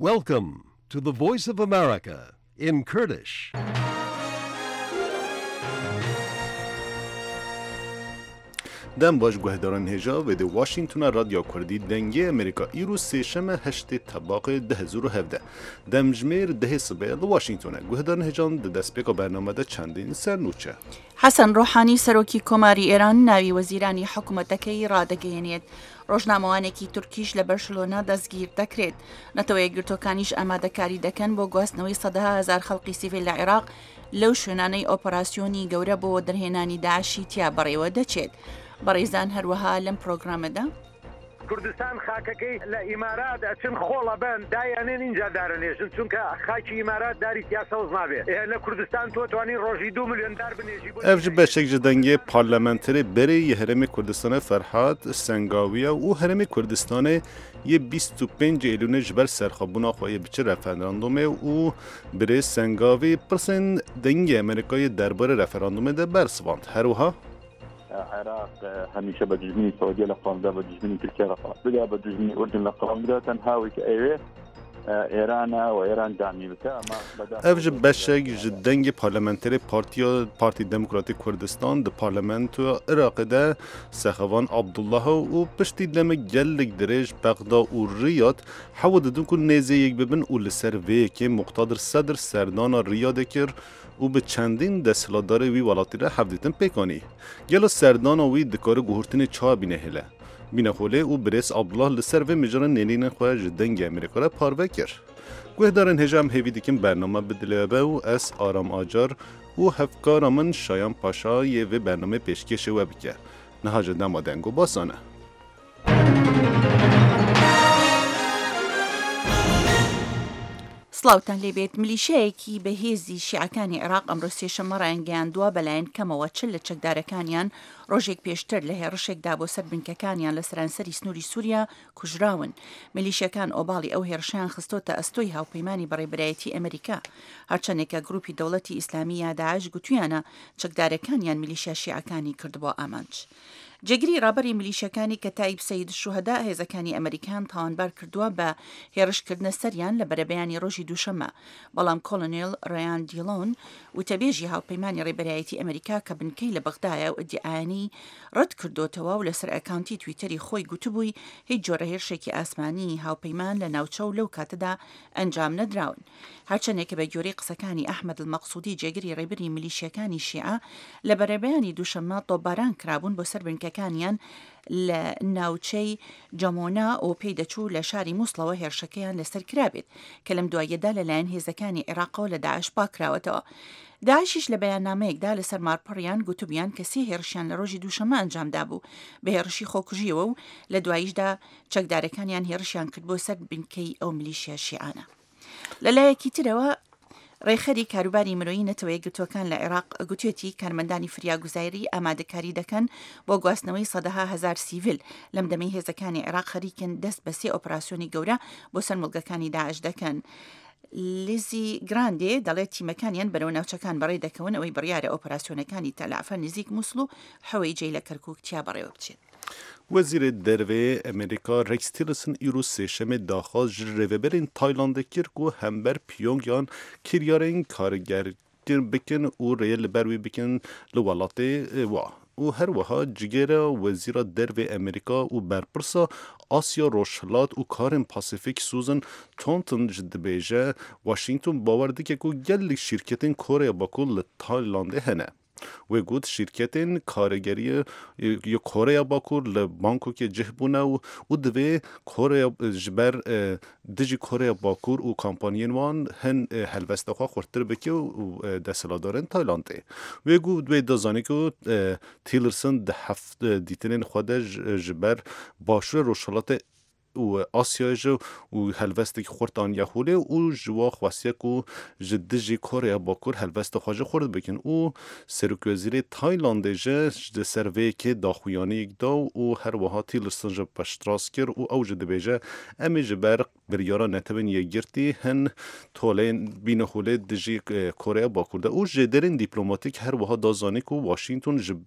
Welcome to the Voice of America in Kurdish. دم باش گوهداران هجا و ده واشنگتون رادیو کردی دنگی امریکا ایرو سیشم هشت طباق 2017 دم جمیر ده صبح ده واشنگتونه گوهداران هجان ده دسپیکا برنامه ده چندین سرنوچه حسن روحانی سەرۆکی کۆماری ئێران ناوی وەزیرانی حکوومەتەکەی ڕادەگەیەنێت. ڕۆژنامەوانێکی تورکیش لە بەرشلۆنا دەستگیر دەکرێت. نەتەوە یەکگرتوەکانیش ئامادەکاری دەکەن بۆ گواستنەوەی سەدەها هەزار خەڵقی سیڤیل لە عێراق لەو شوێنانەی ئۆپەراسیۆنی گەورە بۆ دەرهێنانی داعشی تیا بەڕێوە دەچێت. بەڕێزان هەروەها لەم پرۆگرامەدا کوردستان خاکەکەی لە ئیمارات ئەچن خۆڵە بن دایانێن اینجا دارەنێژن چونکە خاکی ئیمارات داری تیاسەوز نابێت لە کوردستان تۆ توانی ڕۆژی 2 میلیۆن دار بنێژی اف جی بشک جی دنگی پارلمانتری بری هرم کردستان فرهاد سنگاویه و هرم کردستان یه 25 ایلون جبر سرخابونا خواهی بچه رفراندومه و بری سنگاوی پرسن دنگی امریکای درباره رفراندومه ده برسواند هروها العراق همیشه به دژمنی سعودی لقام ده به دژمنی ترکیه لقام بده به دژمنی اردن لقام ده تنهاوی که ایوه ایران و ایران دامی بکه اف جی بشک جی دنگی پارلمانتری پارتی دموکراتیک کردستان ده پارلمانت عراق ده سخوان عبدالله و پشتی دم گلک درش بغدا و ریاد حود دون کن نیزه یک ببن و لسر وی که مقتدر صدر سردان ریاد کر و به چندین دستهلاتدار وی ولاتی را حفظیتن پیکانی. گلو سردان وی دکار گوهرتن چا بینه هله. بینه خوله و برس عبدالله لسر و مجران نینین خواه جدنگ امریکا را پارو کر. گوهدارن هجام هیوی دیکن برنامه بدلیابه و اس آرام آجار و هفکار من شایان پاشا یه و برنامه پیشکش و بکه. نهاج دمادنگو باسانه. سڵاوتان لێبێت ملیشەیەکی بەهێزی شیعەکانی عێراق ئەمڕۆ سێشەممە ڕایانگەیاندووە بەلایەن کەمەوە چل لە چەکدارەکانیان ڕۆژێک پێشتر لە هێرشێکدا بۆ سەر بنکەکانیان لە سەرانسەری سنووری سووریا کوژراون. ملیشەکان ئۆباڵی ئەو هێرشیان خستۆتە ئەستۆی هاوپەیمانی بەڕێبەرایەتی ئەمریکا. هەرچەندێکە گروپی دەوڵەتی ئیسلامی یا داعش گوتویانە چەکدارەکانیان میلیشیا شیعەکانی کردبووە ئامانج. جێگیری ڕابەری میلیشەکانی کە تایب سەید شوهەدا هێزەکانی ئەمریکان تاوانبار کردووە بە هێرشکردنە سەریان لە بەرەبەیانی ڕۆژی دووشەممە، بەڵام کۆلۆنێل ڕیان دیلۆن وتەبێژی هاوپەیمان ڕێبەرایەتی ئەمریکا کە بنکەی لە بەغدایە و ئیدعایانی ڕەت کردوتەوە و لەسەر ئەکاونتی تویتەری خۆی گوتبووی هیچ جۆرە هێرشێکی ئاسمانی هاوپەیمان لە ناوچە و لەو کاتەدا ئەنجام نەدراون. هەرچەندێکە بە گوێرەی قسەکانی ئەحمەد المەقسوودی جێگیری ڕێبەری میلیشیەکانی شیعە لە بەرەبەیانی دووشەممە تۆپباران کرابوون بۆ سەر بنکەکانیان لە ناوچەی جەمۆنا و پێی دەچوو لە شاری مووسڵەوە هێرشەکەیان لەسەر کرابێت کە لەم دوایەدا لەلایەن هێزەکانی عێراقەوە لە داعش پاکراوەتەوە. داعشیش لە بەیاننامەیەکدا لەسەر مارپەڕیان گوتوبیان کە سێ هێرشیان لە ڕۆژی دووشەممە ئەنجامدا بوو بە هێرشی خۆکوژیەوە و لە دواییشدا چەکدارەکانیان هێرشیان کرد بۆ سەر بنکەی ئەو میلیشیا شیعانە. لەلایەکی ترەوە ڕێخەری کاروباری مرۆیی نەتەوە یەکگرتووەکان لە عێراق گوتوێتی کارمەندانی فریاگوزایری ئامادەکاری دەکەن بۆ گواستنەوەی سەدەها هەزار سیڤیل لەم دەمەی هێزەکانی عێراق خەریکن دەست بە سێ ئۆپراسیۆنی گەورە بۆ سەر مڵگەکانی داعش دەکەن. لیزی گراندێ دەڵێت تیمەکانیان بەرەو ناوچەکان بەڕێ دەکەون ئەوەی بڕیارە ئۆپراسیۆنەکانی تەلافە نزیک مووسڵ و حەوەی جێی لە کەرکووک تیا بەڕێوە بچێت. وزیر دروی امریکا ریکس تیلرسن ایرو سیشم داخل جریوبرین تایلاند کرد و همبر پیونگیان کریارین کارگر بکن و ریل بروی بکن لولاته و هر وها جگر وزیر دروی امریکا و برپرسا آسیا روشلات و کارن پاسیفیک سوزن تونتن جد بیجه واشنگتن باورده که گل شرکتین کره باکل تایلاند هنه. و گفت شرکتین کارگری یا کره باکور لبانکو که جهبونه و دوی کره جبر دجی کره باکور و کامپانین وان هن هلوسته خواه خورتر بکی و دستلادارن تایلانده. و گفت دوی دازانی که تیلرسن ده هفت دیتنین خود جبر باشور روشالات و آسیا جو و هلوستی خورتان یهوله و جوا خواسته کو جدی کره باکور هلوست خواجه خورد بکن و سرک وزیر تایلاند جه سروی که داخویانی یک دا و هر وها تیلرسن جه پشتراس کر و او جده بیجه امی جبر بریارا نتبین یگرتی هن تولین بین خوله دجی کره باکور ده و جدرین دیپلوماتیک هر وها دازانی کو واشنگتن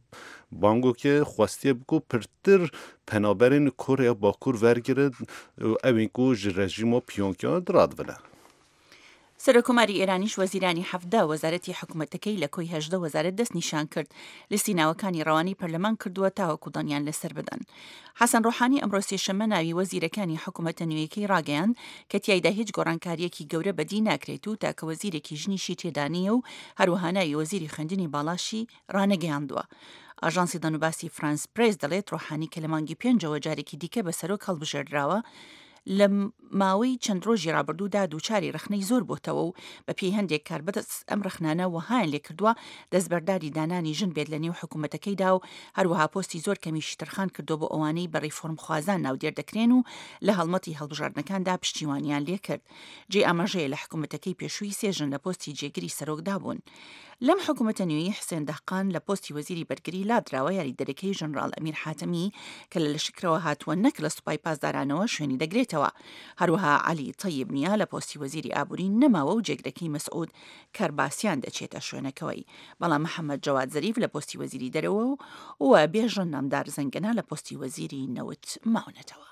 بانگو که خواستی بکو پرتر پنابرین کوریا باکور ورگرد اوین کو رژیم و پیونگیان دراد وله. سەرۆکۆماری ئێرانیش وەزیرانی 17 وەزارەتی حکوومەتەکەی لە کۆی 18 وەزارەت دەست نیشان کرد لیستی ناوەکانی ڕەوانی پەرلەمان کردووە تاوەکو دڵنیان لەسەر بدەن. حەسەن ڕۆحانی ئەمڕۆ سێشەممە ناوی وەزیرەکانی حکوومەتە نوێیەکەی ڕاگەیاند کە تیایدا هیچ گۆڕانکاریەکی گەورە بەدی ناکرێت و تاکە وەزیرێکی ژنیشی تێدانیە و هەروەها ناوی وەزیری خوێندنی باڵاشی ڕانەگەیاندووە. ئاژانسی دەنوباسی فرانس پرێس دەڵێت ڕۆحانی کە لە مانگی 5 جارێکی دیکە بەسەرۆک هەڵبژێردراوە لە ماوەی چەند ڕۆژی ڕابردوودا دووچاری رەخنەی زۆر بۆتەوە و بە پێی هەندێک کاربەدەست ئەم رەخنانە وەهایان لێ کردووە دەستبەرداری دانانی ژن بێت لە نێو حکوومەتەکەیدا و هەروەها پۆستی زۆر کەمیشی تەرخان کردو بۆ ئەوانەی بە ڕیفۆرم خوازان ناودێر دەکرێن و لە هەڵمەتی هەڵبژاردنەکاندا پشتیوانیان لێ کرد. جێ ئاماژەیە لە حکوومەتەکەی پێشووی سێژن لە پۆستی جێگیری سەرۆکدا بوون. لەم حکوومەتە نوێی حسێن دەحقان لە پۆستی وەزیری بەرگری لادراوە یاریدەرەکەی ژەنڕال ئەمیر حاتەمی کە لە لەشکرەوە هاتووە نەک لە سوپای پاسدارانەوە شوێنی دەگرێتەوە. هەروەها عەلی تەیب نیا لە پۆستی وەزیری ئابووری نەماوە و جێگرەکەی مەسعود کەرباسیان دەچێتە شوێنەکەوەی. بەڵام محەممەد جەواد زەریف لە پۆستی وەزیری دەرەوە و بێژن نامدار زەنگەنە لە پۆستی وەزیری نەوت ماونەتەوە.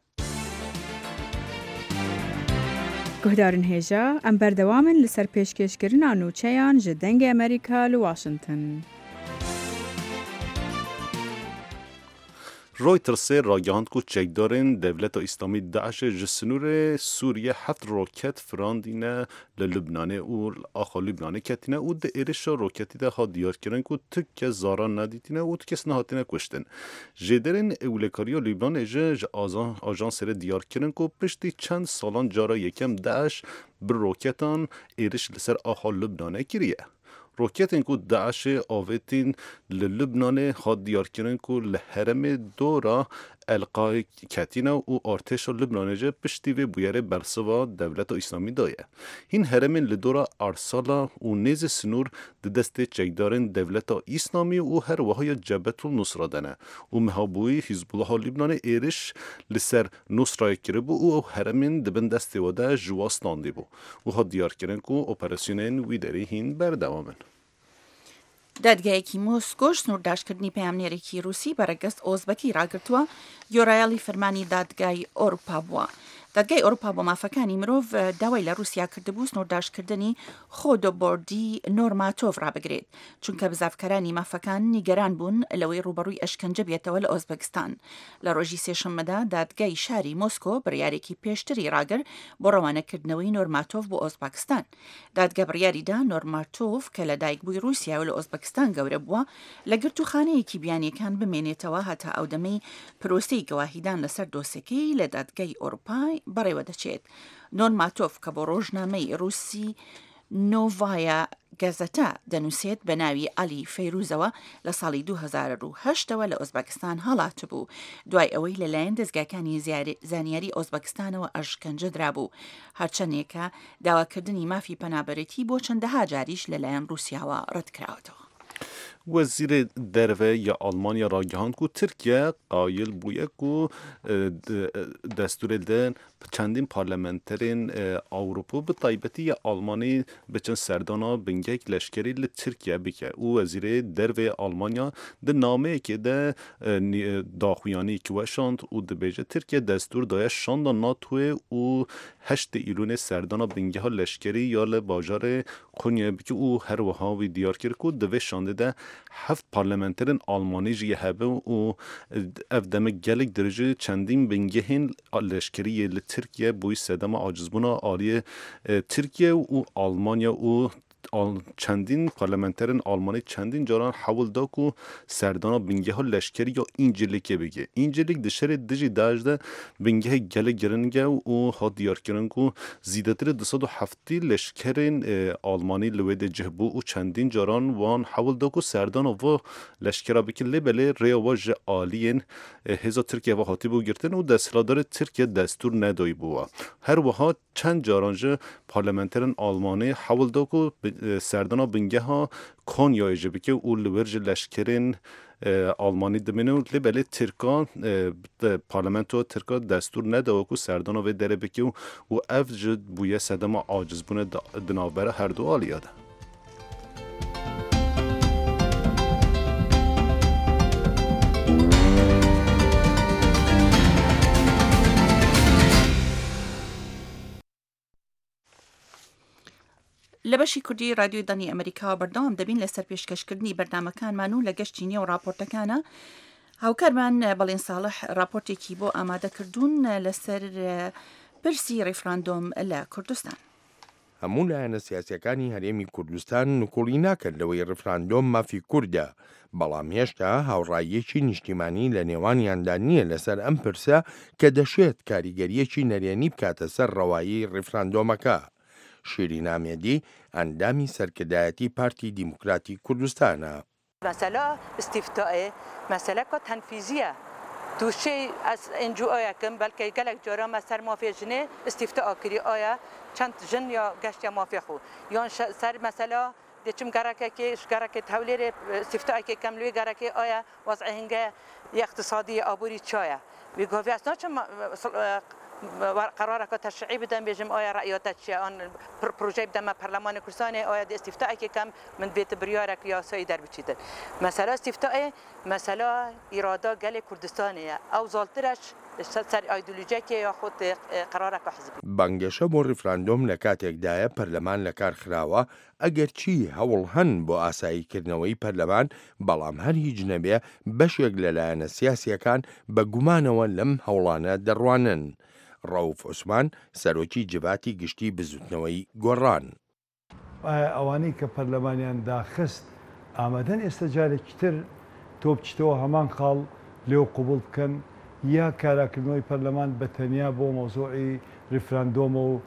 گهدارن هێژە ئەم بەردەوامن لەسەر پێشکەشکردنا نووچەیان ji dengê ئەمریکا li Washington. رویترز راگهاند کو چکدارن دولت اسلامی داعش جسنور سوریه 7 روکت فراندینه للبنان و آخا لبنان کتینه و ده ایرش روکتی ده ها دیار کرن کو تک زاران ندیتینه و تکس نهاتینه کشتن. جدرن اولکاریا لبنان اجه آژانس ر دیار کرن کو پشتی چند سالان جارا یکم داعش بر روکتان ایرش لسر آخا لبنان کریه. روکتین کو داعش آویتین لبنان خود دیار کرن کو لحرم دورا القای کتینا و ارتش لبنان جه پشتی و بیاره برسوا دولت اسلامی دایه. این حرم لدورا ارسالا و نیز سنور دست چکدارن دولت اسلامی و هر وهای جبهت النصره دنه و مهابوی حزب الله لبنان ایرش لسر نصره کربو و حرم دبن دست وده جواستاندی بو و ها دیار کرن کو اپراسیونین ویدری هین بردوامن. دادگایەکی مۆسکۆش سنوورداشکردنی پەیامنێرێکی رووسی بەرەگەست ئۆزبەکی ڕاگرتووە یۆرایاڵی فەرمانی دادگای ئۆروپا بووە. دادگای ئۆروپا بۆ مافەکانی مرۆڤ داوای لە رووسیا کردبوو سنوورداشکردنی خۆدۆبۆردی نۆرماتۆڤ ڕابگرێت چونکە بزافکەرانی مافەکان نیگەران بوون لەوەی ڕوبەڕووی ئەشکەنجە بێتەوە لە ئۆزبەکستان. لە ڕۆژی سێشەممەدا دادگای شاری مۆسکۆ بڕیارێکی پێشتری ڕاگر بۆ ڕەوانەکردنەوەی نۆرماتۆڤ بۆ ئۆزبەکستان. دادگا بڕیاریدا نۆرماتۆڤ کە لە دایکبووی رووسیا و لە ئۆزبەکستان گەورە بووە لە گرتوخانەیەکی بیانیەکان بمێنێتەوە هەتا ئەو دەمەی پرۆسەی گەواهیدان لەسەر دۆسەکەی لە دادگای ئۆروپای بەڕێوە دەچێت. نۆرماتۆڤ کە بۆ ڕۆژنامەی رووسی نۆڤایە گەزەتە دەنووسێت بە ناوی عەلی فەیروزەوە لە ساڵی 2008ەوە لە ئۆزبەکستان هەڵات بوو دوای ئەوەی لەلایەن دەستگاکانی زانیاری ئۆزبەکستانەوە ئەشکەنجە درابوو هەرچەندێکە داواکردنی مافی پەنابەرێتی بۆ چەندەها جاریش لەلایەن رووسیاوە ڕەتکراوەتەوە. وزیر دروه یا آلمانیا را گهاند کو ترکیه قایل بویه کو دستور دن چندین پارلمنترین اوروپا به طایبتی یا آلمانی بچن سردانا بنگک لشکری لترکیه بکه او وزیر دروه آلمانیا ده نامه که ده داخویانی که وشاند او ده بیجه ترکیه دستور دایه شاند ناتوه او 8 ایلون سردانا بنگه ها لشکری یا لباجار قونیه بکه او هر وحاوی دیار کرد کو دوه شانده ده 7 پارلمنترین آلمانی جیه هبه و افدم گلک درجه چندین بنگهین لشکری لترکیه بوی سدم عاجزبونا آلی ترکیه و آلمانیا و چندین پارلمنترین آلمانی چندین جاران حول دا کو سردانا بنگه ها لشکری یا اینجلیکه بگه اینجلیک دشر دجی داجده بنگه گله گرنگه و ها دیار کرن کو زیدتر 207 لشکرین آلمانی لوید جهبو و چندین جاران وان حول دا کو سردانا و لشکره بکه لبله ریواج آلین هزا ترکیه و حاتی بو گرتن و دستلادار ترکیه دستور ندایی بوا هر وها چند جارانجه پارلمنترین آلمانی حول دا کو سردانا بنگه ها کن یا اجبه که او لورج لشکرین آلمانی دمینه و لبله ترکان پارلمنتو ترکان دستور نده که سردانا و دره بکه و افج بویه سدم عاجز بونه دنابره هر دو آلیاده. لە بەشی کوردی رادیۆی دانی ئەمریکا بەردەوام دەبین لەسەر پێشکەشکردنی بەردامەکانمان و لە گەشتی نێو راپۆرتەکانە هاوکارمان بەڵێن ساڵح راپۆرتێکی بۆ ئامادەکردوون لەسەر پرسی ڕێفراندۆم لە کوردستان. هەموو لایەنە سیاسیەکانی هەرێمی کوردستان نکۆڵی ناکرد لەوەی ڕێفراندۆم مافی کووردە، بەڵام هێشتا هاوڕاییەکی نیشتیمانی لە نێوانیاندا نییە لەسەر ئەم پرسە کە دەشێت کاریگەریەکی نەرێنی بکاتە سەر ڕەوایی ڕێفراندۆمەکە. شیرین ئامێدی ئەندامی سەرکردایەتی پارتی دیموکراتی کوردستانە. مسئله استفتاء مسئله که تنفیزیه توشه از انجو آیا کم بلکه گلک جارا مسر مافی جنه استفتاء کری آیا چند جن یا گشت یا مافی خو یا سر مسئله دیچم گرکه که گرکه تولیر استفتاء که کملوی گرکه آیا وضع هنگه اقتصادی آبوری چایه میگویی اصلا چه قراره که تشریعی بدم بیشم آیا رأیات چیه آن پروژه بدم پارلمان کردستان آیا استفتاء که کم من بیت بریاره که یاسایی در بچیده مسئله استفتاء مسئله اراده گل کردستانیه او زالترش سر ایدئولوژی که یا خود قراره که حزب بانگەشە بۆ ڕێفراندۆم لە کاتێکدایە پەرلەمان لە کار خراوە ئەگەرچی هەوڵ هەن بۆ ئاساییکردنەوەی پەرلەمان بەڵام هەر هیچ نەبێ بەشێک لەلایەنە سیاسیەکان بە گومانەوە لەم هەوڵانە دەڕوانن. ڕەوف عوسمان سەرۆکی جباتی گشتی بزوتنەوەی گۆڕان. ئەوانەی کە پەرلەمانیان داخست ئامادەن ئێستا جارێکی تر تۆ بچیتەوە هەمان خاڵ لێو قوبوڵ بکەن یا کاراکردنەوەی پەرلەمان بە تەنیا بۆ مۆزۆعی ریفراندۆمە و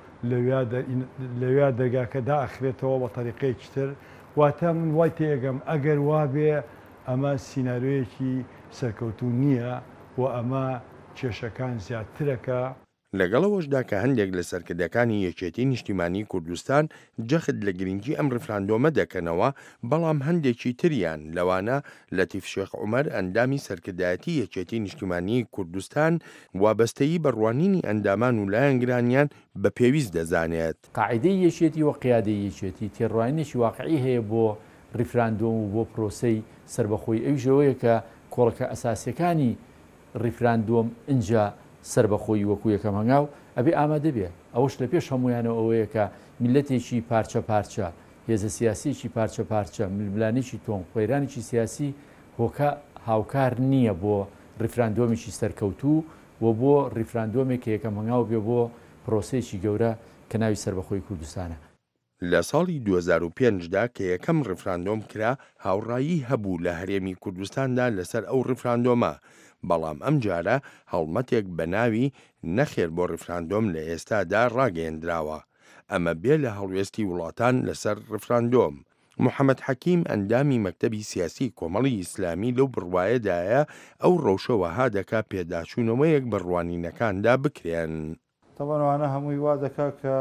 لەویا دەرگاکە داخرێتەوە بە تەریقەیەکی تر واتە من وای تێگەم ئەگەر وابێ ئەمە سیناریۆیەکی سەرکەوتوو نییە و ئەمە کێشەکان زیاترەکە. لەگەڵەوەشدا کە هەندێک لە سەرکردەکانی یەکێتی نیشتیمانی کوردستان جەخت لە گرنگی ئەم ڕێفراندۆمە دەکەنەوە بەڵام هەندێکی تریان لەوانە لەتیف شێخ عومەر ئەندامی سەرکردایەتی یەکێتی نیشتیمانی کوردستان وابەستەیی بەڕوانینی ئەندامان و لایەنگرانیان بە پێویست دەزانێت. قاعدەی یەکێتی و قیادەی یەکێتی تێڕوانینێکی واقعی هەیە بۆ ڕێفراندۆم و بۆ پرۆسەی سربەخۆی ئەوژەوەیە کە کۆڵەکە ئەساسیەکانی ڕێفراندۆم اینجا سربەخۆی وەکو یەکەم هەنگاو ئەبێ ئامادە بێ ئەوەش لە پێش هەمویانەوە ئەوەیە کە میلەتێکی پارچە پارچە هێزە سیاسیی پارچە پارچە ململانێکی تۆم قۆیرانێکی سیاسی هۆکە هاوکار نییە بۆ ڕێفراندۆمێکی سەرکەوتوو و بۆ ڕێفراندۆمێک کە یەکەم هەنگاو بێ بۆ پرۆسەیەکی گەورە کە ناوی سربەخۆی کوردستانە. لە ساڵی 2005دا کە یەکەم ڕێفراندۆم کرا هاوڕایی هەبوو لە هەرێمی کوردستاندا لەسەر ئەو ڕێفراندۆمە، بەڵام ئەم جارە هەڵمەتێک بە ناوی نەخێر بۆ ڕێفراندۆم لە ئێستادا ڕاگەیەندراوە. ئەمە بێ لە هەڵوێستی وڵاتان لەسەر ڕێفراندۆم. محەممەد حەکیم ئەندامی مەکتەبی سیاسی کۆمەڵی ئیسلامی لەو بڕوایەدایە ئەو ڕەوشەوەها دەکا پێداچوونەوەیەک بڕوانینەکاندا بکرێن. تەوانوانە هەمووی وا دەکا کە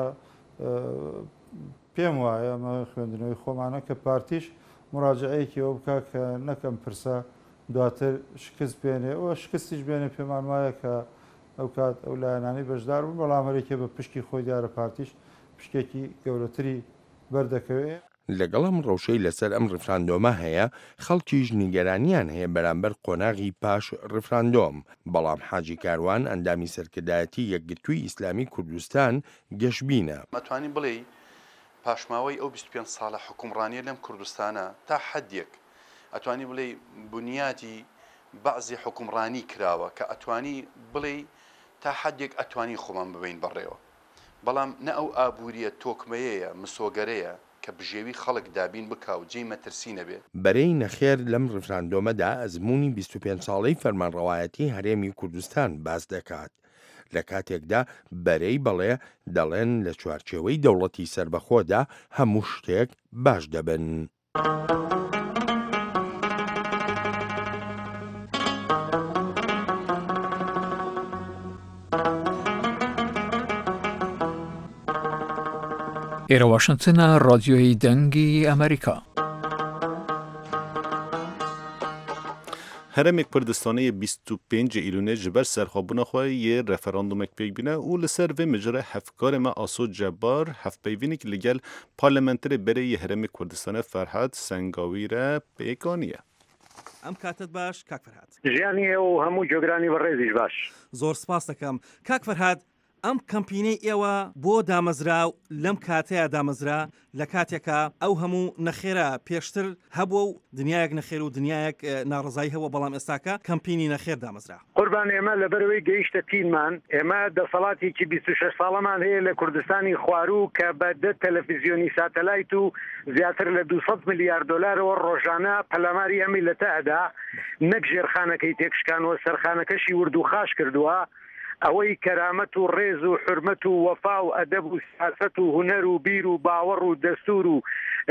پێم وایە ئەمە خوێندنەوەی خۆمانە کە پارتیش مراجعەیەکی ئەوە بکە کە نەکەم پرسە دواتر شکست بێنێ ئەوە شکستیش بێنێ پێمان وایە کە ئەو کات ئەو لایەنانی بەشدار بوون بەڵام هەرێکێ بە پشکی خۆی دیارە پارتیش پشکێکی گەورەتری بەردەکەوێت. لەگەڵ ڕەوشەی لەسەر ئەم ڕێفراندۆمە هەیە خەڵکیش نیگەرانیان هەیە بەرامبەر قۆناغی پاش ڕێفراندۆم، بەڵام حاجی کاروان ئەندامی سەرکردایەتی یەکگرتووی ئیسلامی کوردستان گەشبینە. مەتوانین بڵێ پاشماوەی ئەو 25 ساڵە حکومڕانیە لەم کوردستانە تا حەدێک ئەتوانی بڵێ بنیاتی بەعزی حکومڕانی کراوە کە ئەتوانی بڵێ تا حەدێک ئەتوانی خۆمان ببین بەڕێوە، بەڵام نە ئەو ئابووریە تۆکمەیەیە مسۆگەرەیە کە بژێوی خەڵک دابین بکاو جێی مەترسی نەبێت. بەرەی نەخێر لەم ڕێفراندۆمەدا ئەزمموی 25 ساڵەی فەرمانڕەوایەتی هەرێمی کوردستان باس دەکات. لە کاتێکدا بەرەی بەڵێ دەڵێن لە چوارچێوەی دەوڵەتی سربەخۆدا هەموو شتێک باش دەبن. ئێرە واشنگتنە ڕادیۆی دەنگی ئەمریکا. هەرێمێک کوردستانی 25 ئیلونێ ji ber serxwebûna xwe yê referandumek pêk bîne û li ser vê mijre hevkarê me Aso Cebar hevpeyvînekî li gel parlamenterê berê yê Herêmê Kurdistanê Ferhat Sengawî re pêk aniye. ئەم کاتت باش کاک فەرهاد. ژیانی و هەموو جۆگرانی بەڕێزیش باش. زۆر سپاس دەکەم. کاک فەرهاد ئەم کەمپینەی ئێوە بۆ دامەزرا و لەم کاتەیە دامەزرا لە کاتێکە ئەو هەموو نەخێرە پێشتر هەبوو و دنیایەک نەخێر و دنیایەک ناڕزایی هەبوو بەڵام ئێستاکە کەمپینی نەخێر دامەزرا. قوربان ئێمە لەبەرەوەی گەیشتە تینمان ئێمە دەسەڵاتێکی 26 ساڵەمان هەیە لە کوردستانی خواروو کە بە 10 تەلەڤیزیۆنی ساتەلایت و زیاتر لە 200 میلیارد دلارەوە ڕۆژانە پەلاماری ئەمی لە تەدا نەک ژێرخانەکەی تێکشکانەوە سەرخانەکەشی وردو خاش کردووە ئەوەی کەرامەت و ڕێز و حرمەت و وەفا و ئەدەب و سیاسەت و هونەر و بیر و باوەڕ و دەستور و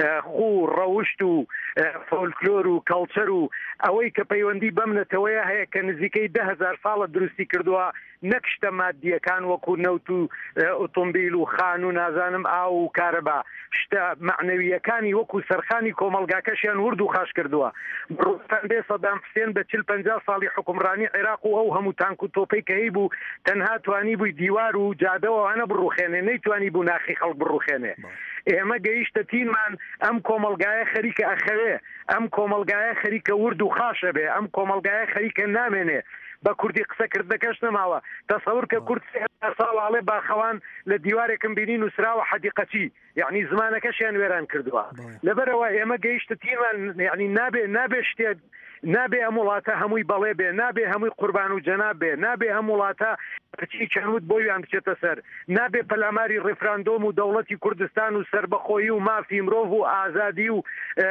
خو ڕەوشت و فۆلکلۆر و کەڵچەر و ئەوەی کە پەیوەندی بەم نەتەوەیە هەیە کە نزیکەی 10,000 ساڵە دروستی کردووە نەک شتە مادیەکان وەکو نەوت و ئۆتۆمبیل و خان و نازانم ئاو و کارەبا شتە معنەویەکانی وەکو سەرخانی کۆمەلگاکەشیان ورد و خاش کردووە. بڕۆستان بێ سەدام حوسێن بە 40-50 ساڵی حکومڕانی عێراق و ئەو هەموو تانک و تۆپەی کە هەی بوو تەنها توانی بووی دیوار و جادەوەوانە بڕوخێنێ نەیتوانی بوو ناخی خەڵک بڕوخێنێ. ئێمە گەیشتە تینمان ئەم کۆمەلگایە خەریکە ئەخەوێ ئەم کۆمەلگایە خەریکە ورد و خاشە بێ ئەم کۆمەلگایە خەریکە نامێنێ بە کوردی قسەکردەکەش نەماوە تەسەور کە کورد ساڵاڵێ باخەوان لە دیوارێکم بینی نووسراوە حەدیقەتی یعنی زمانەکەشیان وێران کردووە لەبەرەوە ئێمە گەیشتە تینمان یعنی نابێ شتێک نابێ ئەم وڵاتە هەمووی بەڵێ بێ نابێ هەمووی قوربان و جەناب بێ نابێ ئەم وڵاتە پرچی چەنوت بۆیان بچێتە سەر نابێ پەلاماری ڕێفراندۆم و دەوڵەتی کوردستان و سربەخۆیی و مافی مرۆڤ و ئازادی و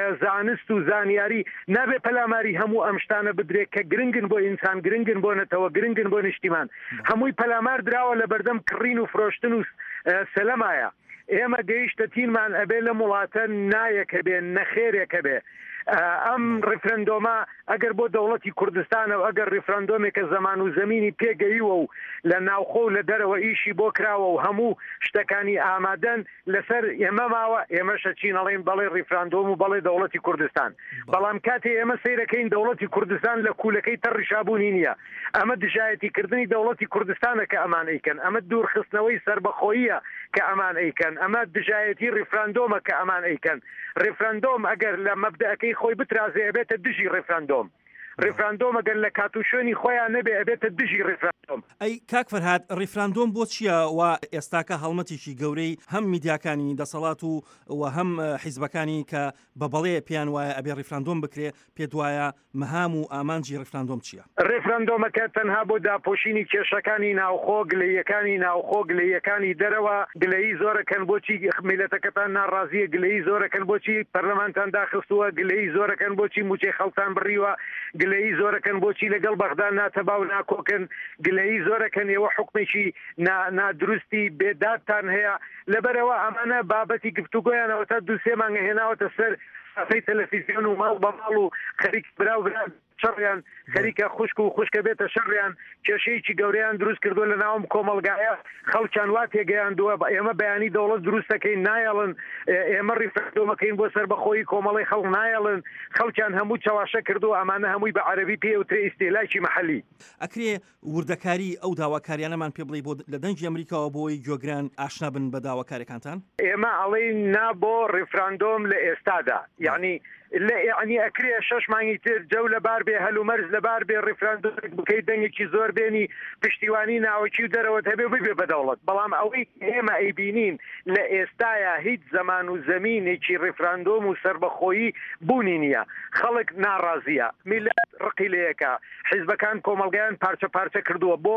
زانست و زانیاری نابێ پەلاماری هەموو ئەم شتانە بدرێت کە گرنگن بۆ ئینسان گرنگن بۆ نەتەوە گرنگن بۆ نیشتیمان هەمووی پەلامار دراوە لە بەردەم کڕین و فرۆشتن و سەلەمایە ئێمە گەیشتە تینمان ئەبێ لە وڵاتە نایەکە بێ نەخێرێکە بێ ئەم ڕێفرەندۆمە ئەگەر بۆ دەوڵەتی کوردستانە و ئەگەر ڕێفرەندۆمێکە زەمان و زەمینی پێگەیوە و لە ناوخۆ و لە دەرەوە ئیشی بۆ کراوە و هەموو شتەکانی ئامادەن لەسەر ئێمە ماوە ئێمەشە چینەڵێن بەڵێ ڕێفراندۆم و بەڵێ دەوڵەتی کوردستان بەڵام کاتێ ئێمە سیرەکەین دەوڵەتی کوردستان لە کوولەکەی تەڕیشابوونی نییە ئەمە دژایەتیکردنی دەوڵەتی کوردستانە کە ئەمان ئەیکەن ئەمە دوورخستنەوەی سربەخۆییە کە ئەمان ئەیکەن ئەمە دژایەتی ڕێفراندۆمە کە ئەمان ئەیکەن ڕێفراندۆم ئەگەر لە مەبدەکەی خۆی بترازێ ئەبێتە دژی ڕێفراندۆم ڕێفراندۆم ئەگەر لە کاتوشێنی خۆیان نەبێ ئەبێتە دژی ڕێفراندۆم. ئەی کاک فەرهاد ڕێفراندۆم بۆ چییە و ئێستاکە هەڵمەتێکی گەورەی هەم میدیاکانی دەسەڵات و هەم حیزبەکانی کە بە بەڵێ پێیان وایە ئەبێ ڕێفراندۆم بکرێ پێت وایە مەهام و ئامانجی ڕێفراندۆم چییە؟ ڕێفراندۆمەکە تەنها بۆ داپۆشینی کێشەکانی ناوخۆ گلەیەکانی ناوخۆ گلەیەکانی دەرەوە گلەیی زۆرەکەن بۆچی میلەتەکەتان ناڕازیە گلەیی زۆرەکەن بۆچی پەرلەمانتان داخستووە گلەیی زۆرەکەن بۆچی موچەی خەڵتان بڕیوە گلەیی زۆرەکەن بۆچی لەگەڵ بەغدا ناتەباو ناکۆکن گلەیی زۆرەکەن ئێوە حکمێکی نادروستی بێدادتان هەیە لەبەرەوە ئەمانە بابەتی گفتوگۆیانەوە تا 2-3 مانگە هێناوەتە سەر تەلەڤیزیۆن و ماڵ بە ماڵ و خەریک براو شەڕیان خەریکە خوشک و خوشکە بێتە شەڕیان کێشەیەکی گەورەیان دروست کردو لە ناوم کۆمەلگایە خەڵکیان وا تێگەیاندووە ئێمە بەیانی دەوڵەت دروستەکەین نایەڵن ئێمە ڕێفرەندۆمەکەین بۆ سەربەخۆیی کۆمەڵی خەڵک نایەڵن خەڵکیان هەموو چاواشە کردو ئەمانە هەمووی بە عەرەبی پێوترێ ئیستێلاکی مەحەلی ئەکرێ وردەکاری ئەو داواکاریانەمان پێ بڵێ بۆ لە دەنجی ئەمریکاوە بۆی گوێگران ئاشنا بن بە داواکاریەکانتان ئێمە ئەڵێین نا بۆ ڕێفراندۆم لە ئێستادا یعنی یعنی ئەکرێ 6 مانگی تر جەو لەبار بێ هەلومەرز لەبار بێ ڕێفراندۆمێک بکەیت دەنگێکی زۆر بێنی پشتیوانی ناوەکی و دەرەوە هەبێ ببێ بە دەوڵەت بەڵام ئەوەی ئێمە ئەیبینین لە ئێستاە هیچ زەمان و زەمینێکی ڕێفراندۆم و سربەخۆیی بوونی نییە خەڵک ناڕازیە میلەت ڕقی لەیەکە حیزبەکان کۆمەلگایان پارچە پارچە کردووە بۆ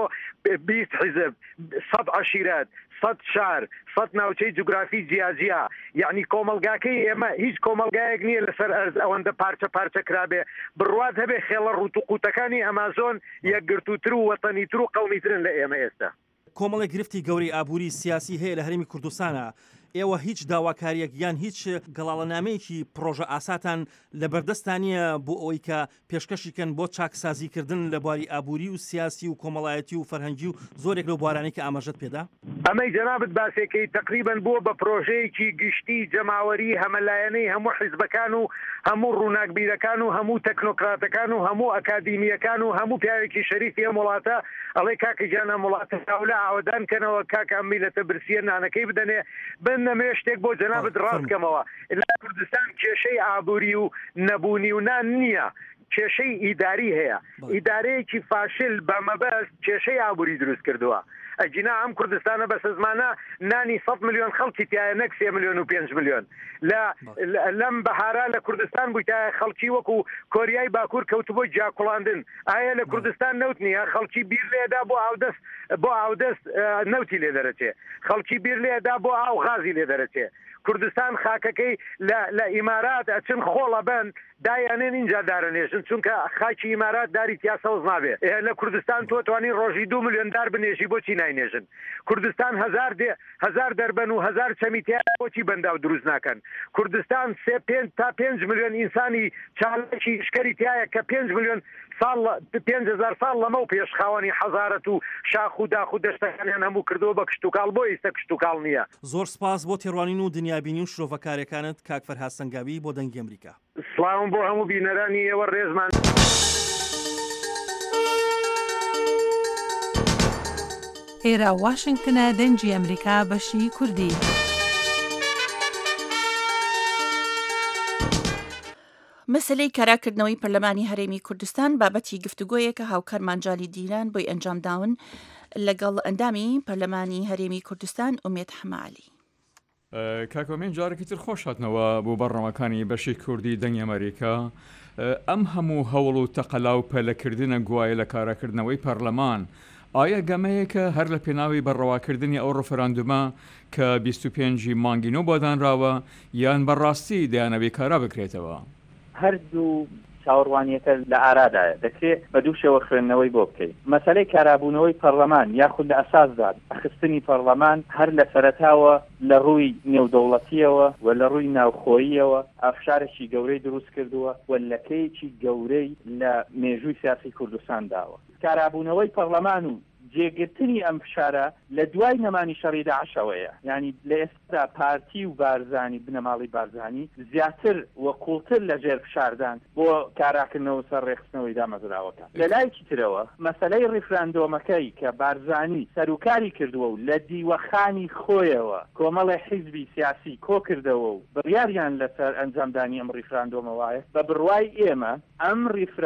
20 حیزب 100 عەشیرەت 100 شار 100 ناوچەی جوگرافی جیاجیا یعنی کۆمەلگاکەی ئێمە هیچ کۆمەلگایەک نییە لەسەر ئەرز ئەوەندە پارچە پارچە کرابێ بڕوات هەبێ خێڵە ڕوتوقوتەکانی ئەمازۆن یەکگرتووتر و وەتەنیتر و قەومیترن لە ئێمە ئێستا کۆمەڵی گرفتی گەوری ئابووری سیاسی هەیە لە هەرێمی کوردستانە ئێوە هیچ داواکاریەک یان هیچ گەڵاڵەنامەیەکی پرۆژە ئاساتان لە بەردەستانیە بۆ ئەوەی کە پێشکەشیکەن بۆ چاکسازیکردن لە بواری ئابووری و سیاسی و کۆمەڵایەتی و فەرهەنگی و زۆرێک لەو بوارانەی کە ئاماژەت پێدا ئەمەی جەنابەت باسێکەی تقریبن بووە بە پرۆژەیەکی گشتی جەماوەری هەمەلایەنەی هەموو حیزبەکان و هەموو ڕووناکبیرەکان و هەموو تەکنۆکراتەکان و هەموو ئەکادیمیەکان و هەموو پیاوێکی شەریفی ئەم وڵاتە ئەڵێ کاکە گیانە وڵاتە هەولا ئاوەدان کەنەوە کاکە ئەم میلەتە برسیە نانەکەی بدەنێ نەمێ شتێک بۆ جەنابەت ڕاستکەمەوە لە کوردستان کێشەی ئابووری و نەبوونی و نان نییە کێشەی ئیداری هەیە ئیدارەیەکی فاشل بە مەبەست کێشەی ئابووری دروست کردووە ئەجینا ئەم کوردستانە بەسە زمانە نانی 100 ملیۆن خەڵکی تایە نەک 3 ملیۆن و 5 ملیۆن لەم بەهارا لە کوردستان بوویتە خەڵکی وەکو کۆریای باکوور کەوتبۆ جاکوڵاندن ئایا لە کوردستان نەوت نییە خەڵکی بیر لێدا بۆ ئاودەست نەوتی لێ دەرەچێ خەڵکی بیر لێدا بۆ ئاو غازی لێ دەرەچێ کوردستان خاکەکەی لە ئیمارات ئەچن خۆڵە بن دایانێن اینجا دارەنێژن چونکە خاکی ئیمارات داری تیاسەوز نابێ لە کوردستان تۆ توانی ڕۆژی 2 ملیۆن دار بنێژی بۆچی ناینێژن کوردستان هزار دەربەن و هزار چەمیتیا بۆچی بەنداو دروست ناکەن کوردستان 3 تا 5 ملیۆن ئینسانی چالاکی شکەری تایە کە 5 ملیۆن 5,000 ساڵ لەمە و پێشخاوەنی حەزارەت و شاخ و داخ و دەشتەکانیان هەموو کردەوە بە کشتتوکاڵ بۆ ئێستا کشتتوکاڵ نییە. زۆر سپاس بۆ تێڕوانین و دنیابینی و شرۆڤەکارەکانت کاک فەرهاد سەنگاوی بۆ دەنگی ئەمریکا. سڵاوم بۆ هەموو بینەرانی ئێوە ڕێزمان. ئێرە واشنگتنە دەنگی ئەمریکا بەشی کوردی. مەسلەی کاراکردنەوەی پەرلەمانی هەرێمی کوردستان بابەتی گفتوگۆیە کە هاوکارمان جالی دیران بۆی ئەنجامداون لەگەڵ ئەندامی پەرلەمانی هەرێمی کوردستان ئومێد حەمالی. کاکۆمێن جارێکی تر خۆش هاتنەوە بۆ بەڕەمەکانی بەشی کوردی دەنگی ئەمریکا ئەم هەموو هەوڵ و تەقەلا و پەلەکردنە گوایە لە کاراکردنەوەی پەرلەمان ئایا گەمەیەکە هەر لە پێناوی بەڕەواکردنی ئەو ڕفرەندومە کە 25 مانگینۆ بۆدانراوە یان بەڕاستی دەیانەوێ کارا بکرێتەوە؟ هەردوو چاوەڕوانیەکە لە ئارادایە دەکرێت بە دوو شێوە خوێندنەوەی بۆ بکەیت. مەسەلەی کارابوونەوەی پەرلەمان یاخود لە ئەساسدا ئەخستنی پەرلەمان هەر لە سەرەتاوە لە ڕووی نێودەوڵەتیەوە و لە ڕووی ناوخۆییەوە ئافشارێکی گەورەی دروست کردووە و لەکەیەکی گەورەی لە مێژووی سیاسی کوردستان داوە. کارابوونەوەی پەرلەمان و جێگرتنی ئەم فشارە لە دوای نەمانی شەڕی داعشەوەیە یعنی لە ئێستا پارتی و بارزانی بنەماڵی بارزانی زیاتر و قوڵتر لە ژێر فشاردان بۆ کاراکردنەوە سەر ڕێخستنەوەی دامەزراوەکە. لە لایەکی ترەوە مەسەلەی ڕیفراندۆمەکەی کە بارزانی سەرۆکاری کردووە و لە دیوەخانی خۆیەوە کۆمەڵی حیزبی سیاسی کۆ کردەوە و بڕیاریان لەسەر ئەنجامدانی ئەم ڕیفراندۆمە وایە بە بڕوای ئێمە ئەم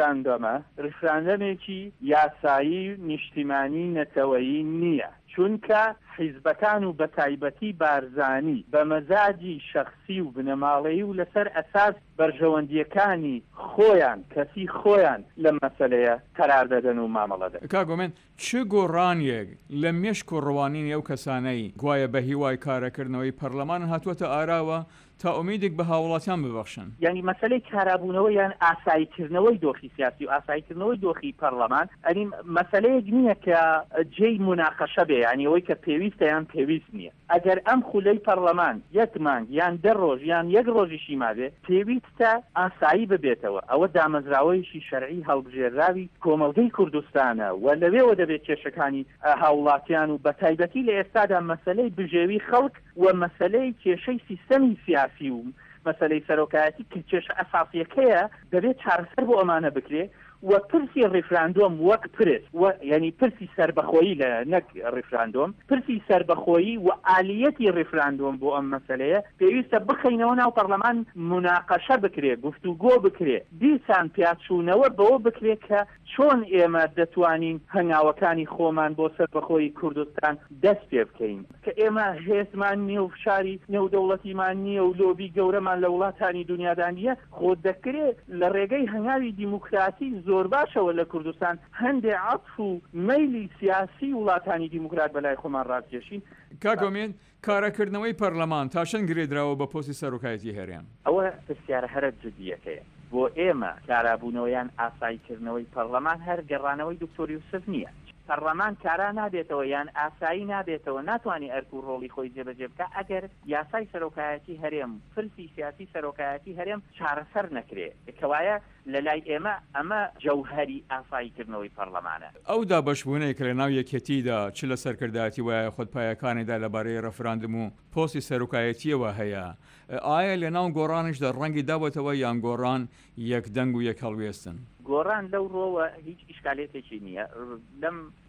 ڕیفراندۆمێکی یاسایی نیشتیمانی نەتەوەیی نییە چونکە حیزبەکان و بە تایبەتی بارزانی بە مەزاجی شەخسی و بنەماڵەیی و لەسەر ئەساس بەرژەوەندیەکانی خۆیان کەسی خۆیان لە مەسەلەیە قەرار دەدەن و مامەڵە دەن. کاگۆمێن چ گۆڕانیەک لە مێشک و ڕوانینی ئەو کەسانەی گوایە بە هیوای کارەکردنەوەی پەرلەمان هاتووەتە ئاراوە تا ئومیدێک بە هاوڵاتیان ببەخشن؟ یعنی مەسەلەی کارابوونەوە یان ئاساییکردنەوەی دۆخی سیاسی و ئاساییکردنەوەی دۆخی پەرلەمان ئەنی مەسەلەیەک نییە کە جێی مناقەشە بێ ینی ئەوەی کە پێویستە یان پێویست نییە. ئەگەر ئەم خولەی پەرلەمان یەک مانگ یان 10 ڕۆژ یان 1 ڕۆژیشی مابێ پێویستە ئاسایی ببێتەوە. ئەوە دامەزراوەیەکی شەرعی هەڵبژێراوی کۆمەڵگەی کوردستانە و لەوێوە دەبێت کێشەکانی هاوڵاتیان و بە تایبەتی لە ئێستادا مەسەلەی بژێوی خەڵک و مەسەلەی کێشەی سیستەمی سیاسی و مەسەلەی سەرۆکایەتی کە کێشە ئەساسیەکەیە دەبێت چارەسەر بۆ ئەمانە بکرێ و پرسی ڕیفراندۆم وەک پرس یعنی پرسی سربەخۆیی لە نەک ڕیفراندۆم پرسی سربەخۆیی و ئالیەتی ڕیفراندۆم بۆ ئەم مەسەلەیە پێویستە بخەینەوە ناو پەرلەمان مناقەشە بکرێ گفتوگۆ بکرێ دیسان پیاچوونەوە بەوە بکرێ کە چۆن ئێمە دەتوانین هەنگاوەکانی خۆمان بۆ سەربەخۆیی کوردستان دەست پێ بکەین کە ئێمە هێزمان نییە و فشاری نێودەوڵەتیمان نییە و لۆبی گەورەمان لە وڵاتانی دنیادا نییە خۆ دەکرێت لە ڕێگەی هەنگاوی دیموکراسی زۆر باشەوە لە کوردستان هەندێ عەطف و مەیلی سیاسی وڵاتانی دیموکرات بەلای خۆمان ڕاستکێشین. کاگۆمێن کارەکردنەوەی پەرلەمان تا چەند گرێدراوە بە پۆستی سەرۆکایەتی هەرێم؟ ئەوە پرسیارە هەرە جدیەکەیە بۆ ئێمە کارابوونەوەیان ئاساییکردنەوەی پەرلەمان هەر گەڕانەوەی دکتۆر یوسف نییە. پەرلەمان کارا نابێتەوە یان ئاسایی نابێتەوە ناتوانێت ئەرک و ڕۆڵی خۆی جێبەجێ بکە ئەگەر یاسای سەرۆکایەتی هەرێم فرسی سیاسی سەرۆکایەتی هەرێم چارەسەر نەکرێت کەوایە لە لای ئێمە ئەمە جەوهەری ئاساییکردنەوەی پەرلەمانە. ئەو دابەشبوونەی کە لە ناو یەکێتیدا چ لە سەرکردایەتی وایە خۆتپایەکانیدا لەبارەی ڕەفراندم و پۆستی سەرۆکایەتیەوە هەیە ئایا لە ناو گۆڕانشدا ڕەنگی دابێتەوە یان گۆڕان یەک دەنگ و یەک هەڵوێستن؟ گۆڕان لەو ڕۆوە هیچ ئیشکالێتێکی نییە. لەم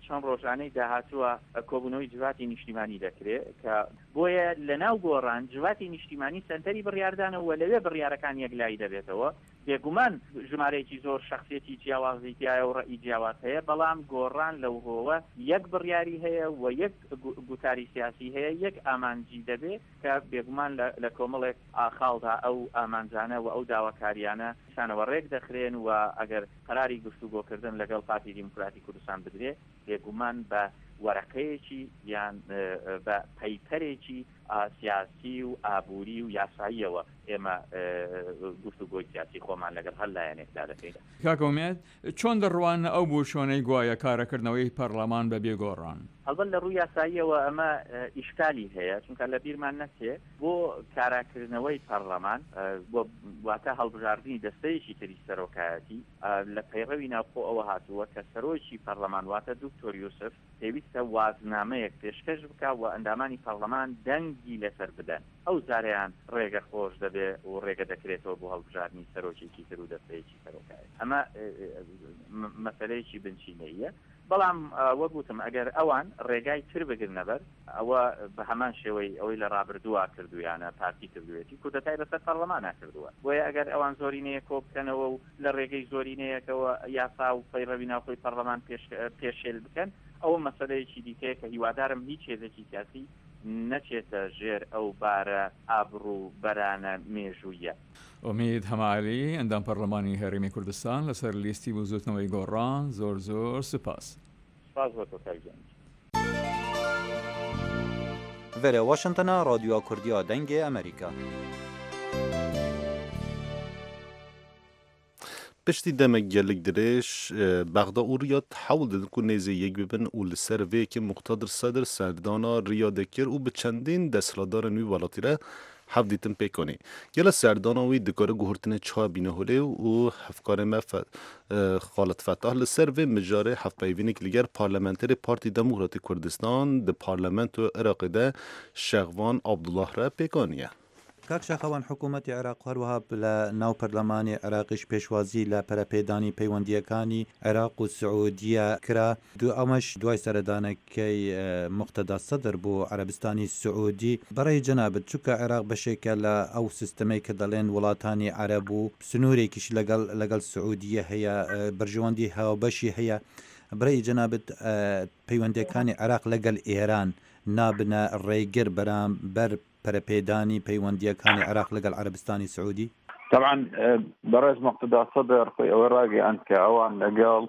چەند ڕۆژانەی داهاتووە کۆبوونەوەی جواتی نیشتیمانی دەکرێت کە بۆیە لەناو گۆڕان جواتی نیشتیمانی سنتەری بڕیاردانەوە لەوێ بڕیارەکان یەکلایی دەبێتەوە بێگومان ژمارەیەکی زۆر شخصیەتی جیاوازیتیایە و ڕەئی جیاواز هەیە بەڵام گۆڕان لەو ڕۆوە یەک بڕیاری هەیە و یەک گوتاری سیاسی هەیە یەک ئامانجی دەبێت کە بێگومان لە کۆمەڵێک ئاخاڵدا ئەو ئامانجانە و ئەو داواکاریانە شانەوە ڕێک دەخرێن و ئەگەر قەراری گفتوگۆکردن لەگەڵ پارتی دیموکراتی کوردستان بدرێت بێگومان بە وەرەقەیەکی یان بە پەیپەرێکی سیاسی و ئابووری و یاساییەوە ئێمە گفتوگۆی سیاسی خۆمان لەگەڵ هەر لایەنێکدا دەکەین. کاکۆمێت چۆن دەڕوانە ئەو بۆشۆنەی گوایە کارەکردنەوەی پەرلەمان بە بێگۆڕان؟ هەڵبەت لە ڕووی یاساییەوە ئەمە ئیشکالی هەیە چونکە لە بیرمان نەچێ بۆ کاراکردنەوەی پەرلەمان بۆ واتە هەڵبژاردننی دەستەیەکی تری سەرۆکایەتی لە پەیڕەوی ناوخۆ ئەوە هاتووە کە سەرۆکی پەرلەمان واتە دکتۆر یوسف پێویستە وازنامەیەک پێشکەش بکە و ئەندامانی پەرلەمان دەنگی لەسەر بدەن ئەو زاریان ڕێگە خۆش دەبێ و ڕێگە دەکرێتەوە بۆ هەڵبژاردننی سەرۆکێکی تر و دەستەیەکی سەرۆکایەتی ئەمە مەسەلەیەکی بنچینەیە. بەڵام وەگوتم ئەگەر ئەوان ڕێگای تر بگرنەبەر ئەوە بە هەمان شێوەی ئەوەی لە ڕابردووە کردویانە پارتی کردوێتی کودەتای لەسەر پەرلەمانە کردووە بۆیە ئەگەر ئەوان زۆرینەیە کۆ بکەنەوە و لە ڕێگەی زۆرینەیەکەوە یاسا و پەیڕەوی ناوخۆی پەرلەمان پێشێل بکەن ئەوە مەسەلەیەکی دیکەیە کە هیوادارم هیچ هێزێکی سیاسی نەچێتە ژێر ئەو بارە ئابڕوو بەرانە مێژوویە. ئومید هەمالی ئەندام پەرلەمانی هەرێمی کوردستان لەسەر لیستی بوزوتنەوەی گۆڕان زۆر زۆر سپاس. Vere Washington'a Radyoya Kurdiya Dengê Amerîka. پشتی دمک گلک درش بغدا او ریا تحول دادن که نیزه یک ببن او لسر وی که مقتدر صدر سردانا ریا دکر او به چندین دستلادار نوی والاتی را حفظ دیتن پیکنی گل سردانا وی دکاره گهرتن چها بینه هوله و حفکار خالد فتح لسر وی مجاره حفظ پیوینی که لگر پارلمنتر پارتی دموکراتی کردستان ده پارلمنت و عراق ده شغوان عبدالله را پیکنیه. کاک شاخەوان حکوومەتی عێراق هەروەها لە ناو پەرلەمانی عێراقیش پێشوازی لە پەرەپێدانی پەیوەندیەکانی عێراق و سعودیە کرا ئەمەش دوای سەردانەکەی مقتەدا سەدر بۆ عەرەبستانی سعودی بەڕێی جەنابەت چونکە عێراق بەشێکە لە ئەو سیستەمەی کە دەڵێن وڵاتانی عەرەب و سنوورێکیش لەگەڵ سعودیە هەیە بەرژەوەندی هاوبەشی هەیە بەڕێی جەنابەت پەیوەندیەکانی عێراق لەگەڵ ئێران نابنە ڕێگر بەرامبەر پەرەپێدانی پەیوەندیەکانی عێراق لەگەڵ عەرەبستانی سعودی؟ طبعا بەڕێز مقتدا سەدر خۆی ئەوە ڕاگەیاند کە ئەوان لەگەڵ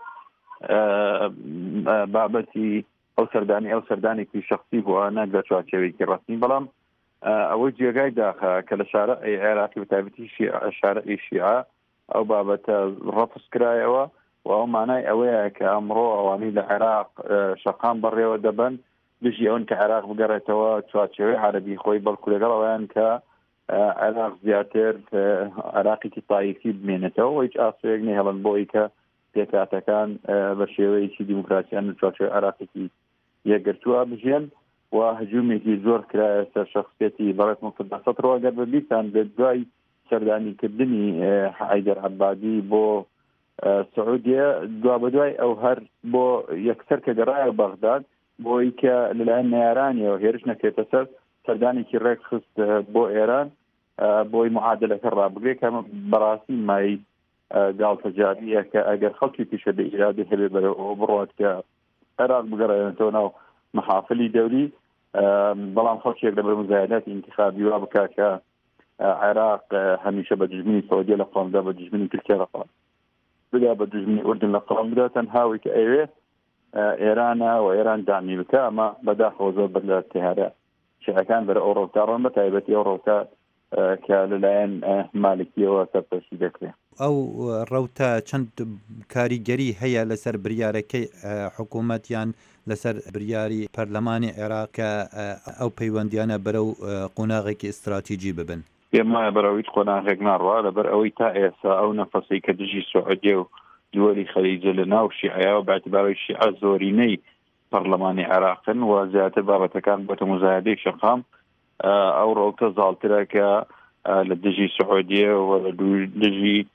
بابەتی ئەو سەردانێکی شخصی بووە نەگە چوارچێوەیەکی ڕەسمی بەڵام ئەوەی جێگای داخە کە لە شارەی عێراقی بەتایبەتی شارەی شیعە ئەو بابەتە ڕەفز کرایەوە و ئەو مانای ئەوەیە کە ئەمڕۆ ئەوانەی لە عێراق شەقام بەڕێوە دەبن دژی ئەوەن کە عێراق بگەڕێتەوە چوارچێوەی عەرەبی خۆی بەڵکو لەگەڵ ئەوەیان کە عێراق زیاتر عێراقێکی تایفی بمێنێتەوە و هیچ ئاسوەیەک نەی هەڵن بۆی کە پێکاتەکان بە شێوەیەکی دیموکراسیان چوارچێوەی عێراقێکی یەکگرتووە بژێن و هجوومێکی زۆر کرایە سەر شەخسیەتی بەڕێز مقتدا سەدر ئەگەر ببیستان بێت دوای سەردانیکردنی حەیدەر عەبادی بۆ سعودیە دوا بەدوای ئەو هەر بۆ یەکسەر کە گەڕایە بەغداد بۆی کە لەلایەن نەیارانیەوە هێرش نەکرێتە سەر سەردانێکی ڕێک خست بۆ ئێران بۆی معادلەکە ڕابگرێت کە بەڕاستی مای گاڵتەجاریە کە ئەگەر خەڵکی پیشە بە ئیرادی هەبێ بەرەوە بڕات کە عێراق بگەڕێنێتەوە ناو محافلی دەوری بەڵام خەڵکێک لەبەر مزایداتی انتخابی وا بکا کە عێراق هەمیشە بە دژمنی سعودیە لە قەڵمدا بە دژمنی تورکیا لە قەڵم بدا بە دژمنی ئوردن لە قەڵم بدا تەنهاوی کە ئەوێ ئێرانە و ئێران دامی بکە ئەمە بەداخەوە زۆر بەر لە تێهارە شیعەکان بەرە ئەو ڕۆکتا ڕۆن بە تایبەتی ئەو ڕۆکتا کە لەلایەن مالکیەوە سەرپەرشتی دەکرێت. ئەو ڕەوتە چەند کاریگەری هەیە لەسەر بریارەکەی حکوومەتیان لەسەر بریاری پەرلەمانی عێراق کە ئەو پەیوەندیانە بەرەو قۆناغێکی ئستراتیجی ببن. پێمایە بەرەوەی قۆناغێک ناڕوا لەبەر ئەوەی تا ئێستا ئەو نەفەسی کە دژی سعودیە و دووەری خەلیجە لە ناو شیعەیە باعتبارەوەی شیعە زۆرینەی پەرلەمانی عێراقن و زیاتر بابەتەکان بۆتە مزایدەی شەقام ئەو ڕۆکتە زاڵترە کە لە دژی سعودیە و لە دژی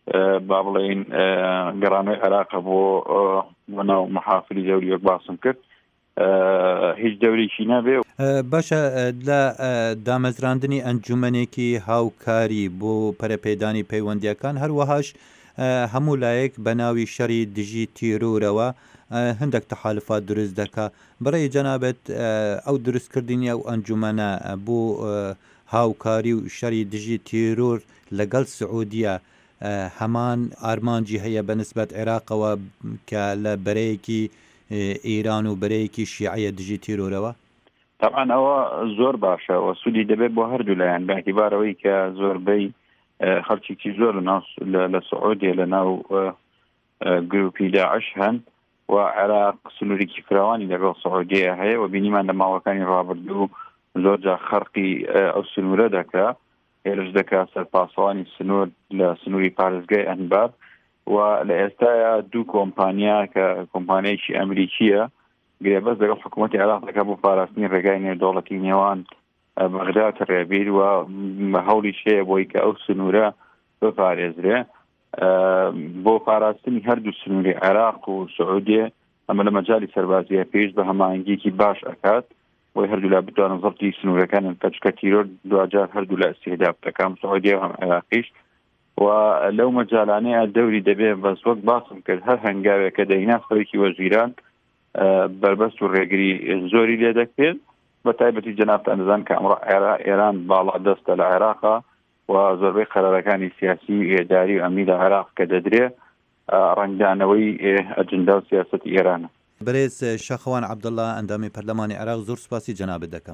با بڵێن گەڕانەوەی عێراق بۆ ناو محافلی دەوری وەک باسم کرد هیچ دەورێکی نابێ. باشە لە دامەزراندنی ئەنجومەنێکی هاوکاری بۆ پەرەپێدانی پەیوەندیەکان هەروەهاش هەموو لایەک بە ناوی شەڕی دژی تیرۆرەوە هەندێک تەحالفات دروست دەکا. بەڕێی جەنابەت ئەو دروستکردنی ئەو ئەنجومەنە بۆ هاوکاری و شەڕی دژی تیرۆر لەگەڵ سعودیە هەمان ئارمانجی هەیە بەنسبەت عێراقەوە کە لە بەرەیەکی ئیران و بەرەیەکی شیعە دژی تیرۆرەوە؟ طبعا ئەوە زۆر باشە و سوودی دەبێت بۆ هەردوو لایەن باعتیبارەوەی کە زۆربەی خەڵکێکی زۆر لە سعودیە لە ناو گروپی داعش هەن و عێراق سنوورێکی فراوانی لەگەڵ سعودیە هەیە و بینیمان لە ماوەکانی ڕابردوو زۆر جا خەرقی ئەو سنوورە دەکا هێرش دەکا سەرپاسەوانی سنوور لە سنووری پارێزگای ئەنبار و لە ئێستاە دوو کۆمپانیا کە کۆمپانیایکی ئەمریکیە گرێبەست لەگەڵ حکوومەتی عێراق دەکات بۆ پاراستنی ڕێگای نێودەوڵەتی نێوان بەغداد ڕێبیر و هەوڵی شەیە بۆی کە ئەو سنوورە بپارێزرێ بۆ پاراستنی هەردوو سنووری عێراق و سعودیە ئەمە لە مەجای سەربازیە پێویست بە هەماهەنگیەکی باش ئەکات بۆی هەردوو لا بتوانن زەبطی سنوورەکانن کەچکە تیرۆر دوجار هەردوو لا ئیستیهداب دەکەم سعودیە و هەم عێراقیش و لەو مەجالانەیە دەوری دەبێت بەس وەک باسم کرد هەر هەنگاوێک کە دەینا سەرۆکی وەزیران بربەست و ڕێگری زۆری لێ دەکرێت بە تایبەتی جەنابتان دەزان کە ئەمڕۆ ئێران باڵا دەستە لە عێراقا و زۆربەی قەرارەکانی سیاسی و ئێداری و ئەمنی لە عێراق کە دەدرێ ڕنگدانەوەی ئەجندا و سیاسەتی ئێرانە. بەرێز شەخەوان عەبدەڵڵا ئەندامی پەرلەمانی عێراق زۆر سوپاسی جەنابەت دەکەم.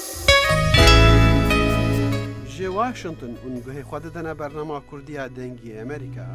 ji Washington û guhê xwe didine bernama Kurdiya dengî Amerîka.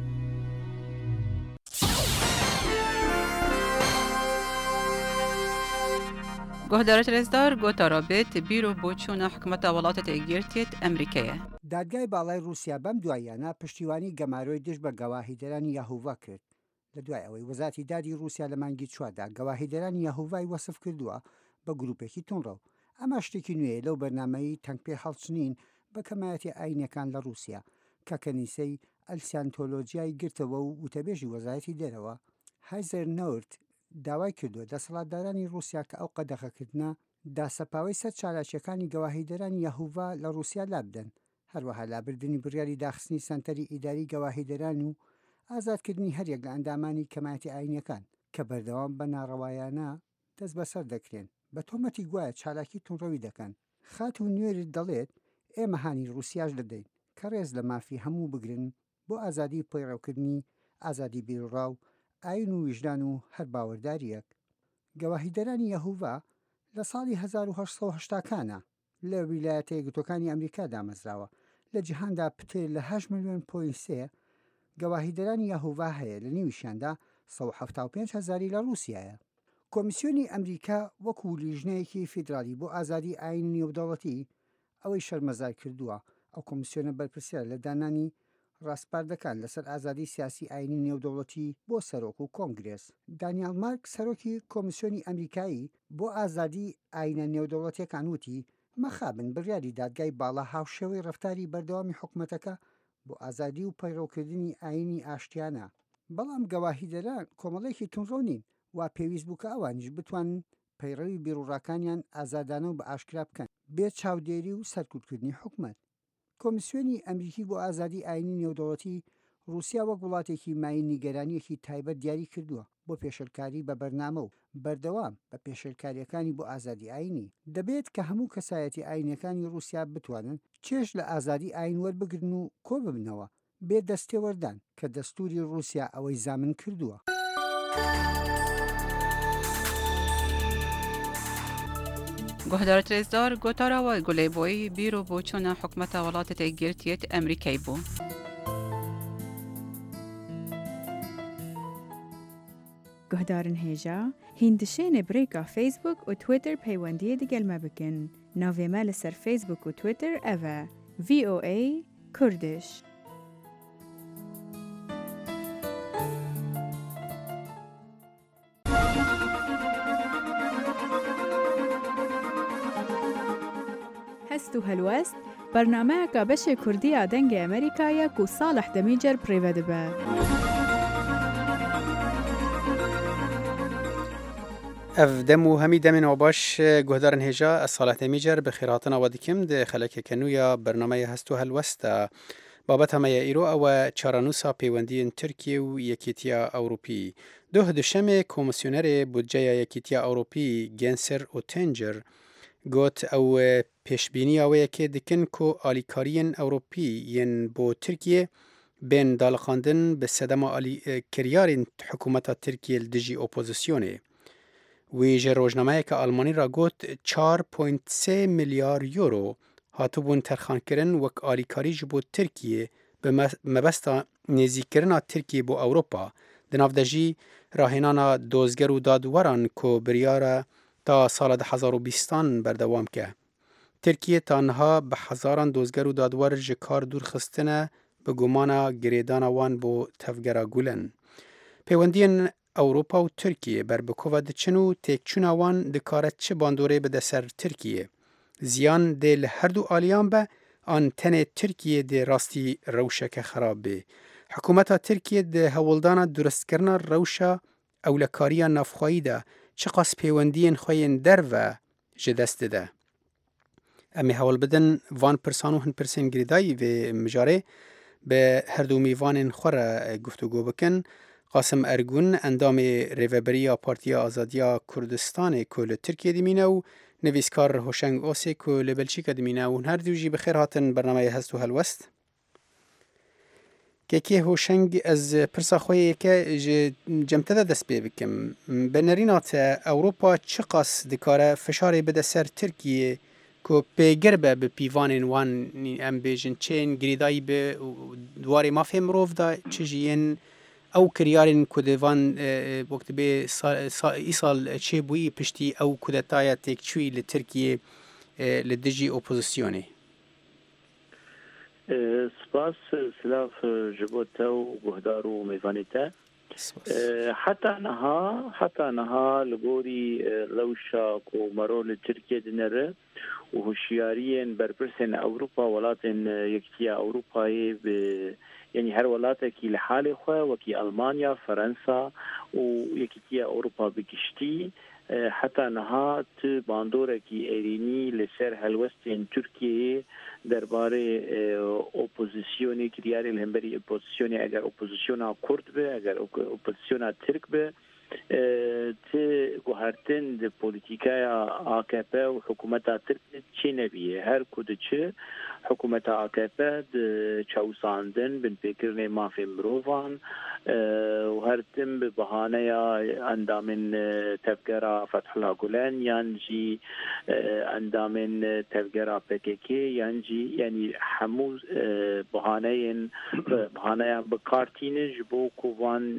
گهدارت رزدار گوتا رابط بیرو بۆچوونە حکومەتە وڵاتە تێگیرتێت ئەمریکایە. دادگای باڵای رووسیا بەم دوایانە پشتیوانی گەمارۆی دژ بە گەواهیدەرانی یاهوڤا کرد. لە دوای ئەوەی وەزارەتی دادی رووسیا لە مانگی چواردا گەواهیدەرانی یاهوڤای وەسف کردووە بە گروپێکی تونڕە. ئەمە شتێکی نوێی لەو بەرنامەی تەنگپێ هەڵچنین بە کەمایەتی ئاینەکان لە رووسیا کە کەنیسەی ئەلسیانتۆلۆجیای گرتەوە و وتەبێژی وەزارەتی دەرەوە هایزەر نۆرت داوای کردووە دەسەڵاتدارانی رووسیا کە ئەو قەدەغەکردنە داسەپاوەی سەر چالاکیەکانی گەواهیدەرانی یاهوڤا لە رووسیا لابدەن، هەروەها لابردنی بڕیاری داخستنی سەنتەری ئیداری گەواهیدەران و ئازادکردنی هەریەک لە ئەندامانی کەمایەتی ئاینەکان کە بەردەوام بە ناڕەوایانە دەست بەسەر دەکرێن بە تۆمەتی گوایە چالاکی تونڕەوی دەکەن. خات و نوێرت دەڵێت ئێمە هانی رووسیاش دەدەین کە ڕێز لە مافی هەموو بگرن بۆ ئازادی پەیڕەوکردنی ئازادی بیرڕاو ئاین و ویژدان و هەر باوەڕداریەک. گەواهیدەرانی یەهوڤا لە ساڵی 1970کانە لە ویلایەتە یەکگرتووەکانی ئەمریکا دامەزراوە. لە جیهاندا پتر لە 8.3 ملیۆن گەواهیدەرانی یەهوڤا هەیە، لە نێویشیاندا 175,000 لە رووسیایە. کۆمیسیۆنی ئەمریکا وەکو لیژنەیەکی فیدرالی بۆ ئازادی ئاینی نێودەوڵەتی ئەوەی شەرمەزار کردووە. ئەو کۆمیسیۆنە بەرپرسیار لە دانانی ڕاستپاردەکان لەسەر ئازادی سیاسی ئاینی نێودەوڵەتی بۆ سەرۆک و کۆنگرێس. دانیال مارک سەرۆکی کۆمیسیۆنی ئەمریکایی بۆ ئازادی ئاینە نێودەوڵەتیەکان وتی مەخابن بڕیاری دادگای باڵا هاوشێوەی ڕەفتاری بەردەوامی حکوومەتەکە بۆ ئازادی و پەیڕەوکردنی ئاینی ئاشتیانە. بەڵام گەواهیدەران کۆمەڵێکی تونڕۆ نین وا پێویست بوو کە ئەوانیش بتوانن پەیڕەوی بیرڕاکانیان ئازادانە و بە ئاشکرا بکەن بێ چاودێری و سەرکوتکردنی حکوومەت. کۆمیسیۆنی ئەمریکی بۆ ئازادی ئاینی نێودەوڵەتی رووسیا وەک وڵاتێکی مای نیگەرانیەکی تایبەت دیاری کردووە بۆ پێشەرکاری بە بەرنامە و بەردەوام بە پێشەرکاریەکانی بۆ ئازادی ئاینی. دەبێت کە هەموو کەسایەتی ئاینەکانی رووسیا بتوانن چێژ لە ئازادی ئاین وەربگرن و کۆ ببنەوە بێ دەستێوەردان کە دەستوری رووسیا ئەوەی زامن کردووە. گهدارت رزدار گوتاراوای گولیبۆی بیرو بۆچوونە حکومەتە وڵاتە تێگیرتێت ئەمریکای بوو. گهدارن هێژا هیندشێنە برێکا فیسبوک و تویتر پەیوەندیە دەگەلمە بکەن. ناوێمە لەسەر فیسبوک و تویتر ئەڤە VOA کوردش. هەست و هەلوەست برنامه‌کە بەشێ کوردیە دەنگی ئەمریکایە و ساڵح دەمیجەر پڕێوە دەبە. اف دمو همی دمین و باش گهدارن هجا از صالح دمیجر بخیراتنا و دکم ده خلک کنویا برنامه هستو هلوستا بابت همه ایرو او چارانوسا پیوندین ترکیه و یکیتیا اوروپی دو دوشم کمیسیونر بودجه یکیتیا اوروپی گنسر اوتنجر گوت او پیشبینی اوه که دکن کو آلیکارین اوروپی ین بو ترکیه بین دالخاندن به صدم آلی کریارین حکومت ترکیه لدجی اپوزیسیونه وی جه روزنامه که آلمانی را گوت 4.3 میلیارد یورو هاتو بون ترخان کرن وک آلیکاری جبو ترکیه به مبستا نزیکرنا ترکیه بو اوروپا دناف دجی راهنانا دوزگر و دادوران که بریاره تا سال 2020 بردوام که ترکیه تانها به هزاران دوزگر و دادور جکار دور خستنه به گمانا گریدان وان بو تفگرا گولن پیوندین اوروپا و ترکیه بر بکوه دچنو تکچونا وان دکارت چه باندوره بده سر ترکیه زیان دل هر دو آلیان به آن تن ترکیه ده راستی روشک خراب به حکومت ترکیه ده هولدان درست کرنا روشا اولکاریا نفخوایی ده چه قاس پیوندین خوین در و جدست ده امی حول بدن وان پرسانو هن پرسین گریدایی و مجاره به هر دو میوان خور گفتگو بکن قاسم ارگون اندام ریوبریا پارتیا آزادیا کردستان کل ترکیه دیمینه و نویسکار هوشنگ اوسی کل بلژیک دیمینه و هر دوجی بخیر هاتن برنامه هست و هلوست که هوشنگ از پرسا خویی که جمتده دست بی بکم بنرینات اوروپا چه قاس دکاره فشاری بده سر ترکیه که پیگر به پیوان وان ام بیجن چین گریدایی به دواری ما فهم روف دا چجین او کریارین کدوان وقت به ایسال چه بویی پشتی او کدتایا تکچوی لترکیه لدجی اپوزیسیونی سپاس سلاف جبوتا و گهدار و میوانیتا حتى نها لغوري لوشا ومرو لتركيا دنره وهوشياريين بربرسن اوروبا ولاتن يكتيا اوروبا يعني هر ولاتكي لحالي خوا وكي المانيا فرنسا ويكتيا اوروبا بكشتي حتى نها باندوركي ايريني لسر هلوستين تركيا درباره اپوزیسیونی کریاری الهمبری اپوزیسیونی اگر اپوزیسیونا کرد به اگر اپوزیسیونا ترک به تی گوهرتن د پولیتیکای AKP و حکومت ترک چی نبیه هر کد چه حکومت AKP د چوساندن بن فکرنه مافی مروفان و هر تم به بهانه اندامن تفکر فتح الله گلن یعنی اندامن تفکر PKK یعنی همو بهانه بکارتینه جبو کوان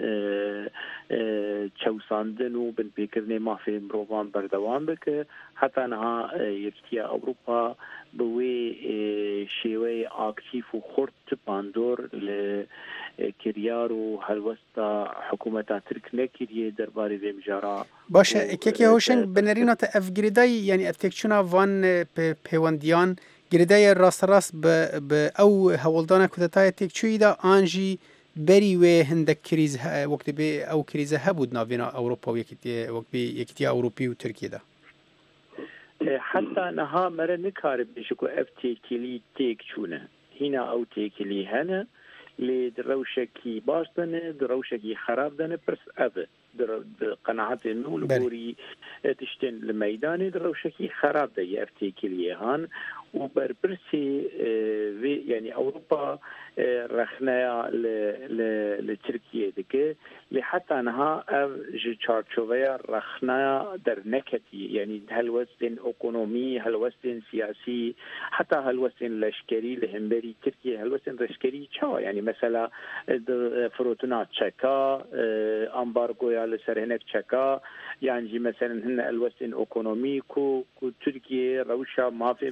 چوساندن و بن فکرنه مافی مروفان بردوام بکه حتی نها یکتیا اوروپا بوی شیوه اکتیف و خورد باندور لکریار و هلوستا حکومت ترک نکریه درباره ویمجارا باشه که هوشنگ بنرینات افگریدای یعنی اتکچونا وان پیوندیان گریدای راست به او هولدان کدتای تکچوی دا آنجی بری و هندک کریز وقت به او کریزه هبود ناوینا اوروپا و یکتیا اوروپی و ترکیه دا حتى نها مرة نكارب بشكو افتيكلي تيكشونه هنا او تيكلي هنا لدروشكي باستنه دروشكي خراب دنه برس ابه قناعات انه لبوري تشتن لميداني دروشكي خراب ده افتيكلي هان وبربرسي يعني اوروبا رخنايا لتركيا دكه لحتى انها جارتشوفيا رخنايا در نكتي يعني هلوستن اقونومي هلوستن سياسي حتى هلوستن لشكري لهمبري تركيا هلوستن لشكري تشا يعني مثلا فروتنا تشكا امبارغويا لسرهنك تشكا يعني مثلا هن هلوستن اقونومي كو تركيا روشا ما في مروفا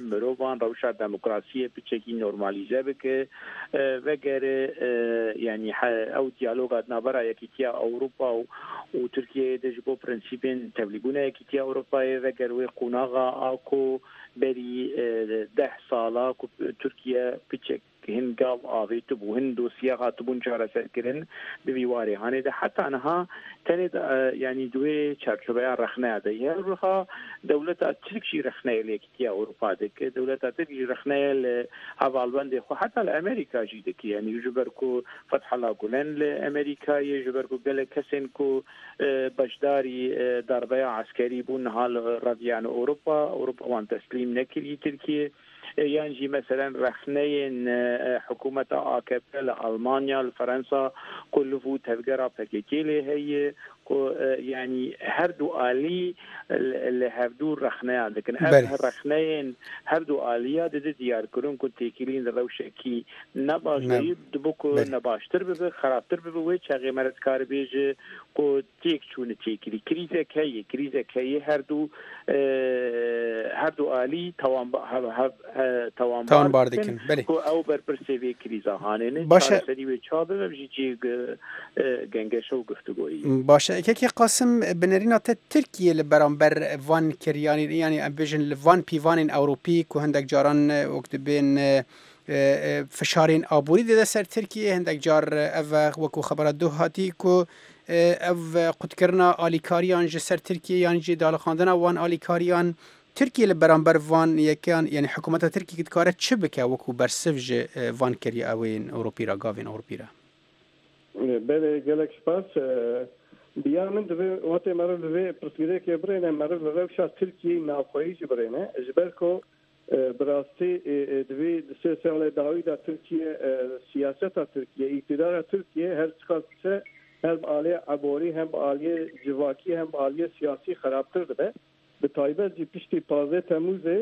ئەردۆغان ڕەوشە دموکراسیە پچێکی نۆرمالیزە بکە وەگەرە ینی ئەو دیالۆگات نابەرە یەکیتیا ئەوروپا و تورکیە دەژ بۆ پرەنسیپێن تەبلیبوونە یەکیتیا ئەوروپایە وەگەروێ قوناغا ئاکۆ بەری 10 ساڵا تورکیە پچێک هنگاو ئاوێت بوو هەن دۆسیە هاتبوون چارەسەرکردن بویوارێ هەانێدا حتانەها تەنێت ینی دوێ چارچۆبەیان ڕەخنەیە هێڕها دەولەتە ترکشی ڕەخنەیە لە یەکیتیا ئەوروپا دەکە دەولەتە ترکیشی ڕەخنەیە لە هەواڵبەندێ خۆ حتا لە ئەمریکاژی دەکە ینی ژبەرکو فتحەڵا گولەن لە ئەمریکایە ژبەرکو گەلە کەسێن و بەشداری داربەیە عسکەری بوون هەڵ ڕەڤیان ئەوروپا وان تەسلیم نەکردی تورکیە یانجی مثلا رخنەیەن حکوومەتە ئاکەپە لە ئەڵمانیا لە فەرەنسا کلف و تەبگەرا پەکێکی لێ هەیە ینی هەردوو ئالی لە هەردوو ڕەخنەیە دەکەن ڕەخنەیەن هەردوو ئالیا دەدە دیارکردن و تێکیلین لە ڕەوشێکی نەباشی دبوو نەباشتر ببێ خراپتر ببێ وێ چاغێمەرەتکار بێژە و تێک چوونە تێکیلی کریزێک هەیە هەردوو ئالی تاوانبار دەکەن ئەو بەرپرسێوێ کریزە هاانێنێ سەری وێ چا ببژی جێ گەنگەشە و گفتوگۆیی باشە یەکێکی قاسم بنەریناتە ترکیە لە بەرامبەر وان کریانی ینی ئەبێژن لە وان پیوانین ئەوروپی و هەندێک جاران وەک دەبێن فشارین ئابووری دەدە سەر ترکیە هەندێک جار ئەڤە وەکو خەبەرە دوو هاتی و ئەو قوتکردنا ئالیکاریان ji سەر ترکیە یان jî داڵەخاندنا وان ئالیکاریان ترکیە لە بەرامبەر وان یەکیان یعنی حکوومەتە ترکی دکارە چ بکە وەکو بەرسف ji وان کریە ئەوێن ئەوروپیرا گاوێن ئەوروپیرا بله gelek spas biya min divê watê mere li vê pirsgirêkê birêne mere li rewşa Tirkiyeyê navxweyî jî birêne ji ber ku bi rastî divê sê salê dawî da Tirkiye siyaseta Tirkiye îktidara Tirkiye her çıkartse hem aliyê eborî hem aliyê civakî hem aliyê siyasî xerabtir dibe bi taybet jî piştî 15 Temmûzê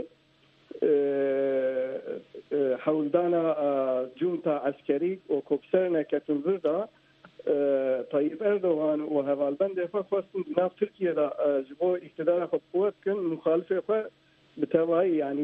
hewldana cunta eskerî û kopserine ketin vir da Tayyip Erdoğan û hevalbendê xwe xwestin nav Tirkiye da ji bo îktidara xwe qwet bikin muxalifê xwe bi tevahî yanî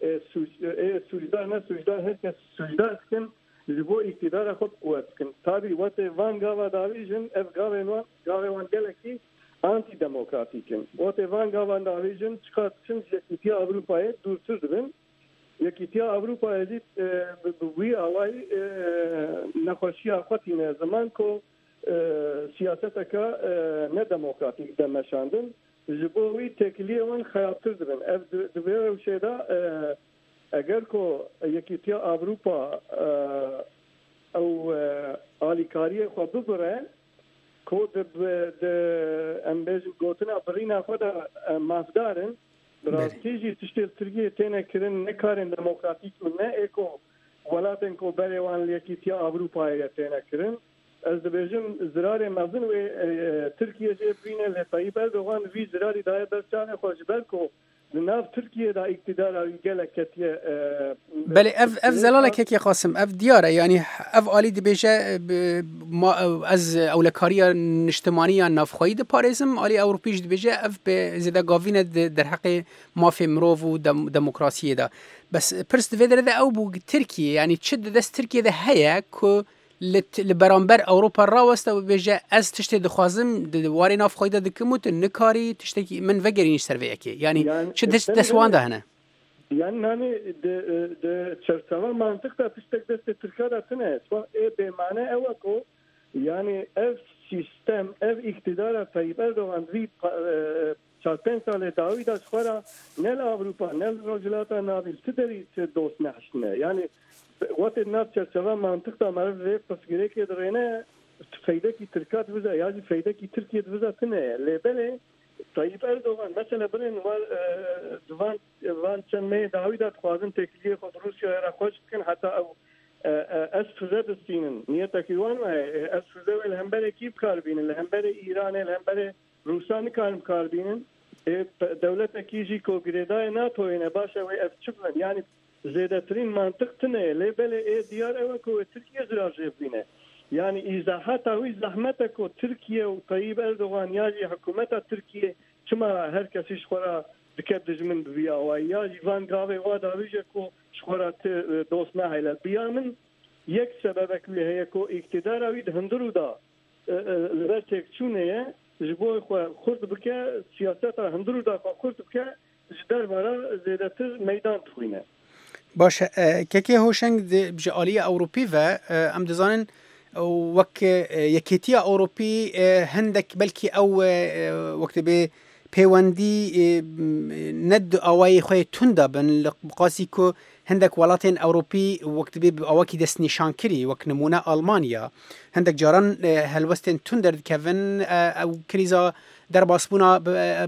sûcdar ne sûcdar her kes sûcdar dikin ji bo îktidara xwe qwet bikin tabî wetê van gava davî jin ev gavê wan gelekî antidemokratîk in wetê van gavan davî jin çıkartçin yekîtiya Avrupayê dûrtir dibin yekîtiya Avrupayê jî bi wî awayî nexweşiya xwe tîne ziman ku siyaseteka nedemokratîk demeşandin ji bo wî têkiliyê wan xerabtir dibin ev di vê rewşê de eger ku yekîtiya Avrupa ew alîkariyê xwe bibire ku em bêjin gotina birîna xwe de mafdarin Rastî jî tiştê Tirkiyê têne kirin nekarin demokratîk û ne êko welatên ku berê wan li yekîtiya Avrupayê têne kirin ez dibêjim zirarê mezin wê Tirkiye jê bîne lê Tayyip Erdoğan vî zirarî daye berçavê xwe ji ber ku li nav Tirkiye da îktidara wî gelek ketiye belê ev zelalekekê qasim ev diyar e yanî ev alî dibêje ez ewlekariya niştimaniya navxweyî diparêzim alî Ewropî jî dibêje ev bê zêde gavîne derheqê mafê mirov û demokrasiyê de bes pirs divê derê de ew bû Tirkiye yanî çi di dest Tirkiye de heye ku li beramber Ewropa raweste û bêje ez tiştê dixwazim di warê navxweyî de dikim û tu nikarî tiştekî min vegerînî ser vê yekê yanî çi destwan de hene yani hani de çerçeve mantık da tiştek destê Tirkiye de tune bêmane ew ku yani ev sistem ev iktidara Tayyip Erdoğan vî 4-5 salê dawî da xwara ne li Avrupa ne li Rojhilata Navî ti derî ti dost nehiştine yani wetê nav çerçeve mantık da mere vê pirsgirêkê dirêne feydekî Tirkiye dibize ya jî feydekî Tirkiye dibize tune lê belê Tayyip Erdoğan mesela birên van çend meyê dawî da dixwazin têkiliyê xwe bi Rûsyaya re xweş bikin heta ew ez füze bistînin niyetekî wan ez füze wê li hemberekî bikarbînin li hemberê Îranê li hemberê Rûsya nikarin bikarbînin dewletekî jî ku girêdayê NATOyê ne baş ew ev çi bin yani zêdetirîn mantık tune lê belê diyar ew ku Tirkiye zirar jê bîne yani îzahata wî zehmete ku Tirkiye û Tayyip Erdoğan ya jî hikûmeta Tirkiye çima her kesî ji xwe re دکه دجمن بیا یا جوان گاوه و داویج کو شخورات دوست نه هیل بیا من یک سبب که هی کو اقتدار اوید هندرو دا لرتک چونه جبو خورد بکه سیاست هندرو دا خورد بکه جدار برا زیادتر میدان توینه باشه که هوشنگ بجالی اوروپی و ام دزانن وک یکیتی اوروپی هندک بلکی او وقت به پیوندی ند اوای خوی توندا بن قاسی کو هندك ولاتين أوروبي وقت بي أواكي دس نشان كري وقت نمونا ألمانيا هندك جاران هلوستين تندر كيفن أو كريزا در باسبونا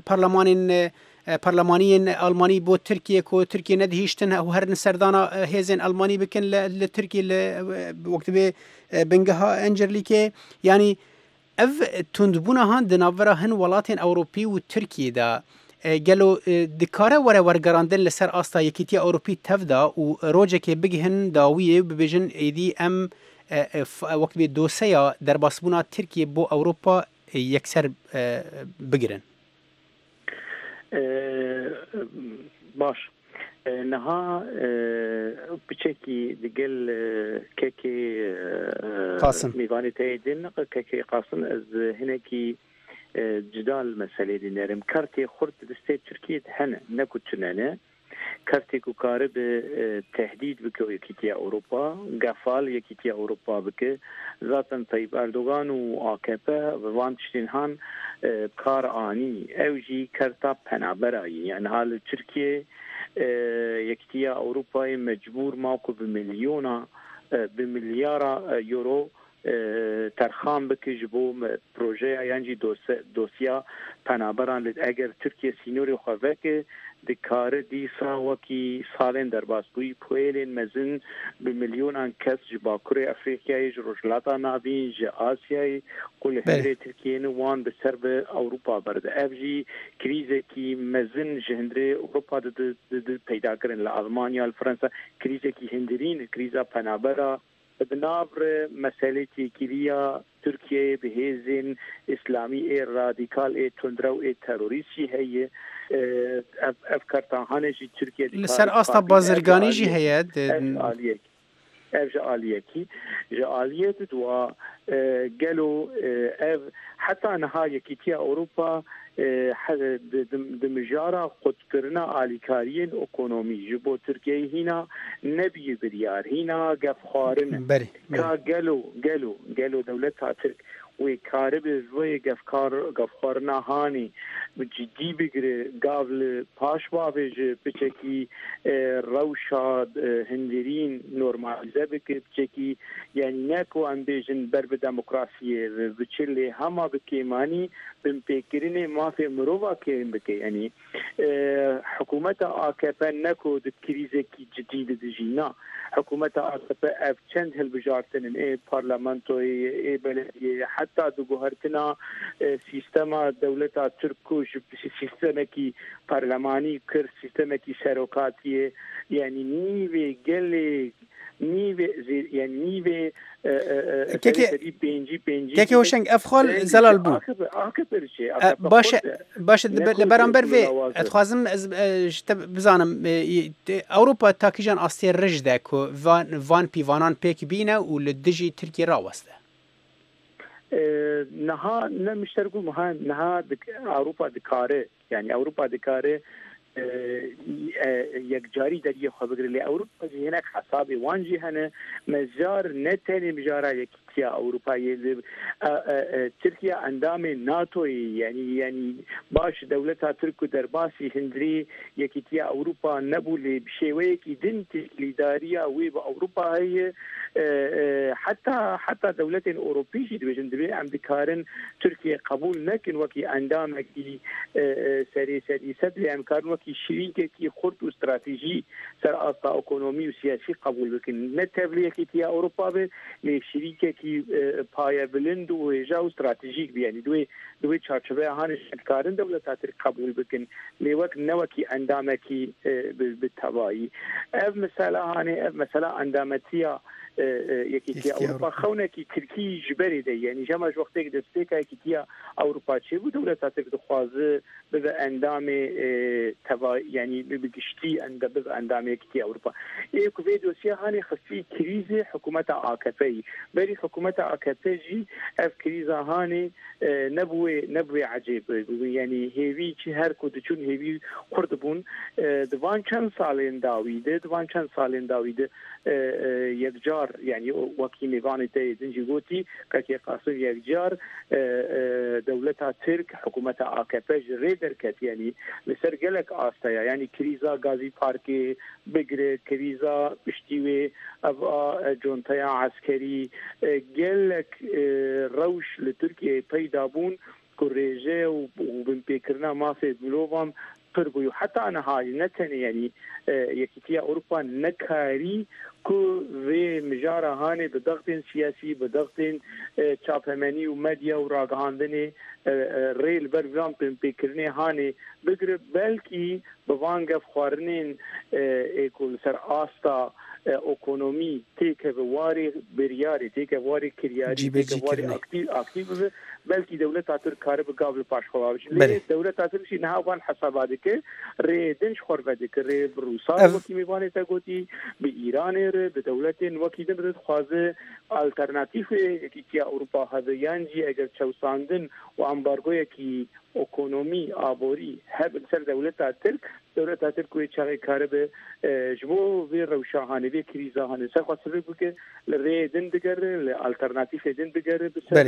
برلمانيين ألماني بو تركيا كو تركيا ندهيشتن أو هرن سردانا هيزن ألماني بكن لتركيا وقت بي بنجها أنجرليكي يعني اف تندبونا هان دنافرا هن ولاتين أوروبي وتركيا دا قالوا دكارة ورقراندن لسر أستا يكيتيا أوروبي تفدا وروجك بجهن داوية ببجن إيدي أم وقت بدوسيا در باسبونا تركيا بو أوروبا يكسر بجرن. باش نها بشكي دقل كيكي قاسم ميغاني تايدين كيكي قاسم از هناكي جدال مسألة دينارم كارتي خرد دستي تركيا هنا نكو تنانا كارتي كارب تهديد بكو يكيتيا أوروبا قفال يكيتيا أوروبا بك ذاتا طيب أردوغان و آكابا وان تشتينهان كار آني أوجي كارتا بنابراي يعني هال تركيا يكيتيا أوروبا مجبور ماكو بمليار يورو ترخام بك جبو بروژه یعنی دوسیا پنابران لد اگر ترکیه سینوری خواه دکار دیسا وکی سالن در باسبوی پویلین مزن بملیونان کس جباکور افریقیای جروجلاتا نابین جا آسیای قول هنری ترکیه نوان بسر به اوروپا برده افجی کریزه کی مزن جهندری اوروپا ده پیدا کرن لألمانیا الفرنسا کریزه کی هندرین کریزه پنابرا بنابر مسألة كيريا تركيا بهزين إسلامي راديكال تندرو تيروريستي هي أفكار تاهانجي تركيا لسر أستا بازرگاني جي هي جاليكي جالية دوا قالوا حتى نهاية كيتيا أوروبا دمجارة قد كرنا آليكاريين اقونومي جبو تركيا هنا نبي بريار هنا قفخارنا قالوا دولتها ترك وكارب زوي قفخارنا هاني جدي بگره قابل پاشوا بيج بچكي روشا هندرين نورماليزه بك بچكي يعني ناكو ام بيجن برب ديمقراطيه بچلي هما بكيماني بمبكرين ما في مروبا كيم بك يعني حكومه AKP ناكو دكريزه كي جديد دجينا حكومه AKP اف چند هالبجارتن اي بارلمانتو اي بلديه حتى دغهرتنا سيستم دولتا تركو سيستمكي برلماني كر سيستمكي سروكاتيه يعني نيوي قال نيوي يعني نيوي كيكي هوشنگ افخال زلال بو باش لبرانبر في اتخوازم بزانم اوروبا تاكيجان استير رجده كو فان بيفانان بيك بينا ولدجي تركي راوسته نها نمشتركوا مها نها اوروبا دكاره يعني اوروبا دكاره یک جاری در یه خبر لی اروپا هناك حسابي وانجي هنا مزار نتاني مجارا يكتيا اوروبا تركيا اندام ناتو يعني باش دولتها تركو درباسي هندري يكتيا اوروبا نبولي بشيوي كي دنت ليداريا وي باوروبا هي حتى دولتين اوروبيه دبي عم دكارن تركيا قبول نكن وكي اندام كي سري سدلي امكان وكي شريكه كي خرط استراتيجي سر استا اقتصادي وسياسي قبول بكن نتبلي كي اوروبا به شريكه كي پايا بلند وجا استراتيجيك يعني دوي چارچوبه هانش کارن دولتات قبول بكن لوك نوكي اندامكي بالتبعي مثلا اندامتيا یەکێتی ئەوروپا خەونێکی ترکی ژبەری دە یعنی ژەمەش وەختێک دەستێکە یەکێتیە ئەوروپا چێ بوو دەولەتا ترک دخوازە ببە ئەندامێ ینی بگشتی ببە ئەندامێکیتی ئەوروپا یەکوێ دۆسیە هاانی خستی کریزی حکوومەتە ئاکەپەی بەری حکوومەتە ئاکەپەژی ئەف کریزە هاانی نەبووێ عجێب ینی هێوی چی هەر کو دچون هێوی قورد بوون دوان چەند ساڵێن داویدە دوان چەند ساڵێن داویدە یەکجار ینی وەکی میوانی تێ دنجی گوتی کەکی قاسم یەکجار دەولەتا ترک حکوومەتە ئاکەپەژ ڕێ دەرکەت ینی لەسەر گەلک ئاستەیە ینی کریزا گازی پارکێ بگرێت کریزا پشتیوێ ئەڤا جۆنتەیە عسکەری گەلک ڕەوش لە تورکیە پەیدا بوون کو ڕێژێ و بنپێکردنا مافێ مرۆڤان پر بوو حتا نەهایی نەتەنێ ینی یەکێتیە ئەوروپا نەکاری کو وێ مژارە هاانێ بەدەختێن سیاسی بەدەختێن چاپەمەنی و مەدیە و ڕاگەهاندنێ ڕێل بەرگرام پێکردنێ هاانێ بگرە بەلکی بڤانگەف خواردنێن ئێکۆل سەر ئاستا ئۆکۆنۆمی تێکە بواری بریاری تێکە واری کریاری واری ئاکتیو ببێ بەلکی دەولەت تاتر کارە بگاو لە پاشخۆڵاوش لێ دەولەت تاترشی نهاوان حسابا دکە ڕێ دنج خۆربە دکە ڕێ بڕووسا وەکی میوانێتە گوتی بە ئیرانێ بە دەولەتێن وەکی دەبرێت خوازە ئالتەرناتیفێ یەکێتیە ئەوروپا هەبە یانجی ئەگەر چەوساندن و ئەمبارگۆیەکی ئۆکۆنۆمی ئابۆری هەبن سەر دەولەتا ترک دەولەتا ترک وێ چاغی کارە بە ji bo vê rewşahanê vê krîzahanê ser xwasibê bike li rê din digere li alternatîfê din digere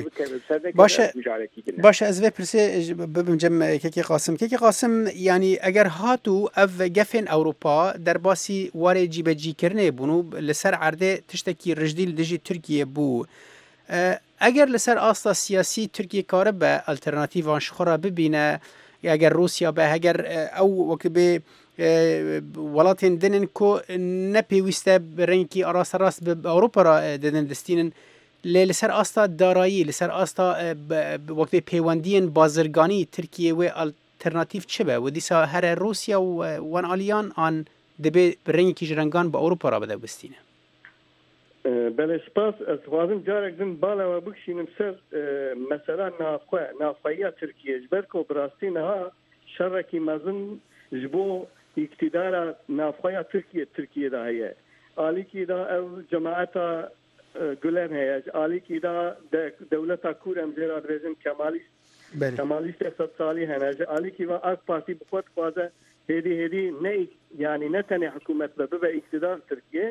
باشه ez vê pirsê bibim cem kekê qasim yanî eger hatu ev gefên Ewropa derbasî warê cîbecîkirinê bûn û li ser erdê tiştekî rijdî li dijî Tirkiye bû eger li ser asta siyasî Tirkiye kare be alternatîvan ji xwe re bibîne eger Rusya be heger ew wekibê welatên dinin ku nepêwîste bi rengekî arasterast bi Ewropa re didin distînin lê li ser asta darayî li ser asta wekbê peywendiyên bazirganî Tirkiye wê alternatîv çi be û dîsa here Rusya û wan aliyan an dibê bi rengekî ji rengan bi Ewropa re bide bistîne بله سپاس از خوازم جارک دن بالا و بکشینم سر مثلا نافخوایی ترکیه جبر که براستی نها شرکی مزن جبو اقتدار نافخوایی ترکیه ده هیه آلی که ده جماعت گلن هیه آلی که ده دولت کورم زیرا برزن کمالیست اقتصاد سالی هنه آلی که آک پارتی بخواد خوازه هیدی نه یعنی نه تنه حکومت به اقتدار ترکیه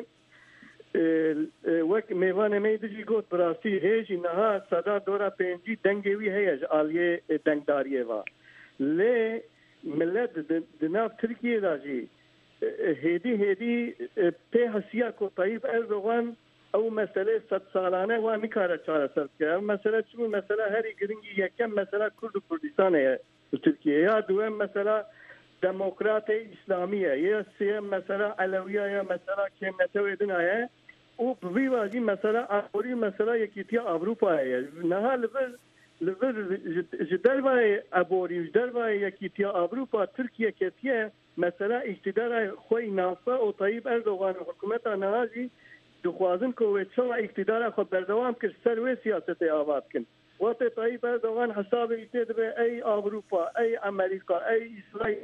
وەک میوانێ دژی گوت براستی هێژی نەها سەدا دۆرە پێنجی دەنگێوی هەیەش ئالیێ دەنگداریێوە لێ ملت دناو ترکیەداژی هێدی پێ هەسیە کۆتاییب ئەردۆغان ئەو مەسەلەی سەد ساڵانە وا میکارە چارەسەر بکە ئەم مەسەلە چون مەسەلە هەری گرنگی یەکەم مەسەلە کورد و کوردستان هەیە تورکیە یا دوێم مەسەلە دموکراتی اسلامیه یا سیام مثلا علویه یا مثلا کمنتوی دنیاه و بوی واجی مثلا آخری مثلا یکیتیا اروپا ہے نها لور جدلوای ابوری جدلوای یکیتیا اروپا ترکیه کتیه مثلا اقتدار خوی نافع و طیب اردوغان حکومت نهازی دخوازن که چه اقتدار خود بردوام که سروی سیاست آباد کن وقت طیب اردوغان حساب ایتید به ای اروپا ای امریکا ای اسرائیل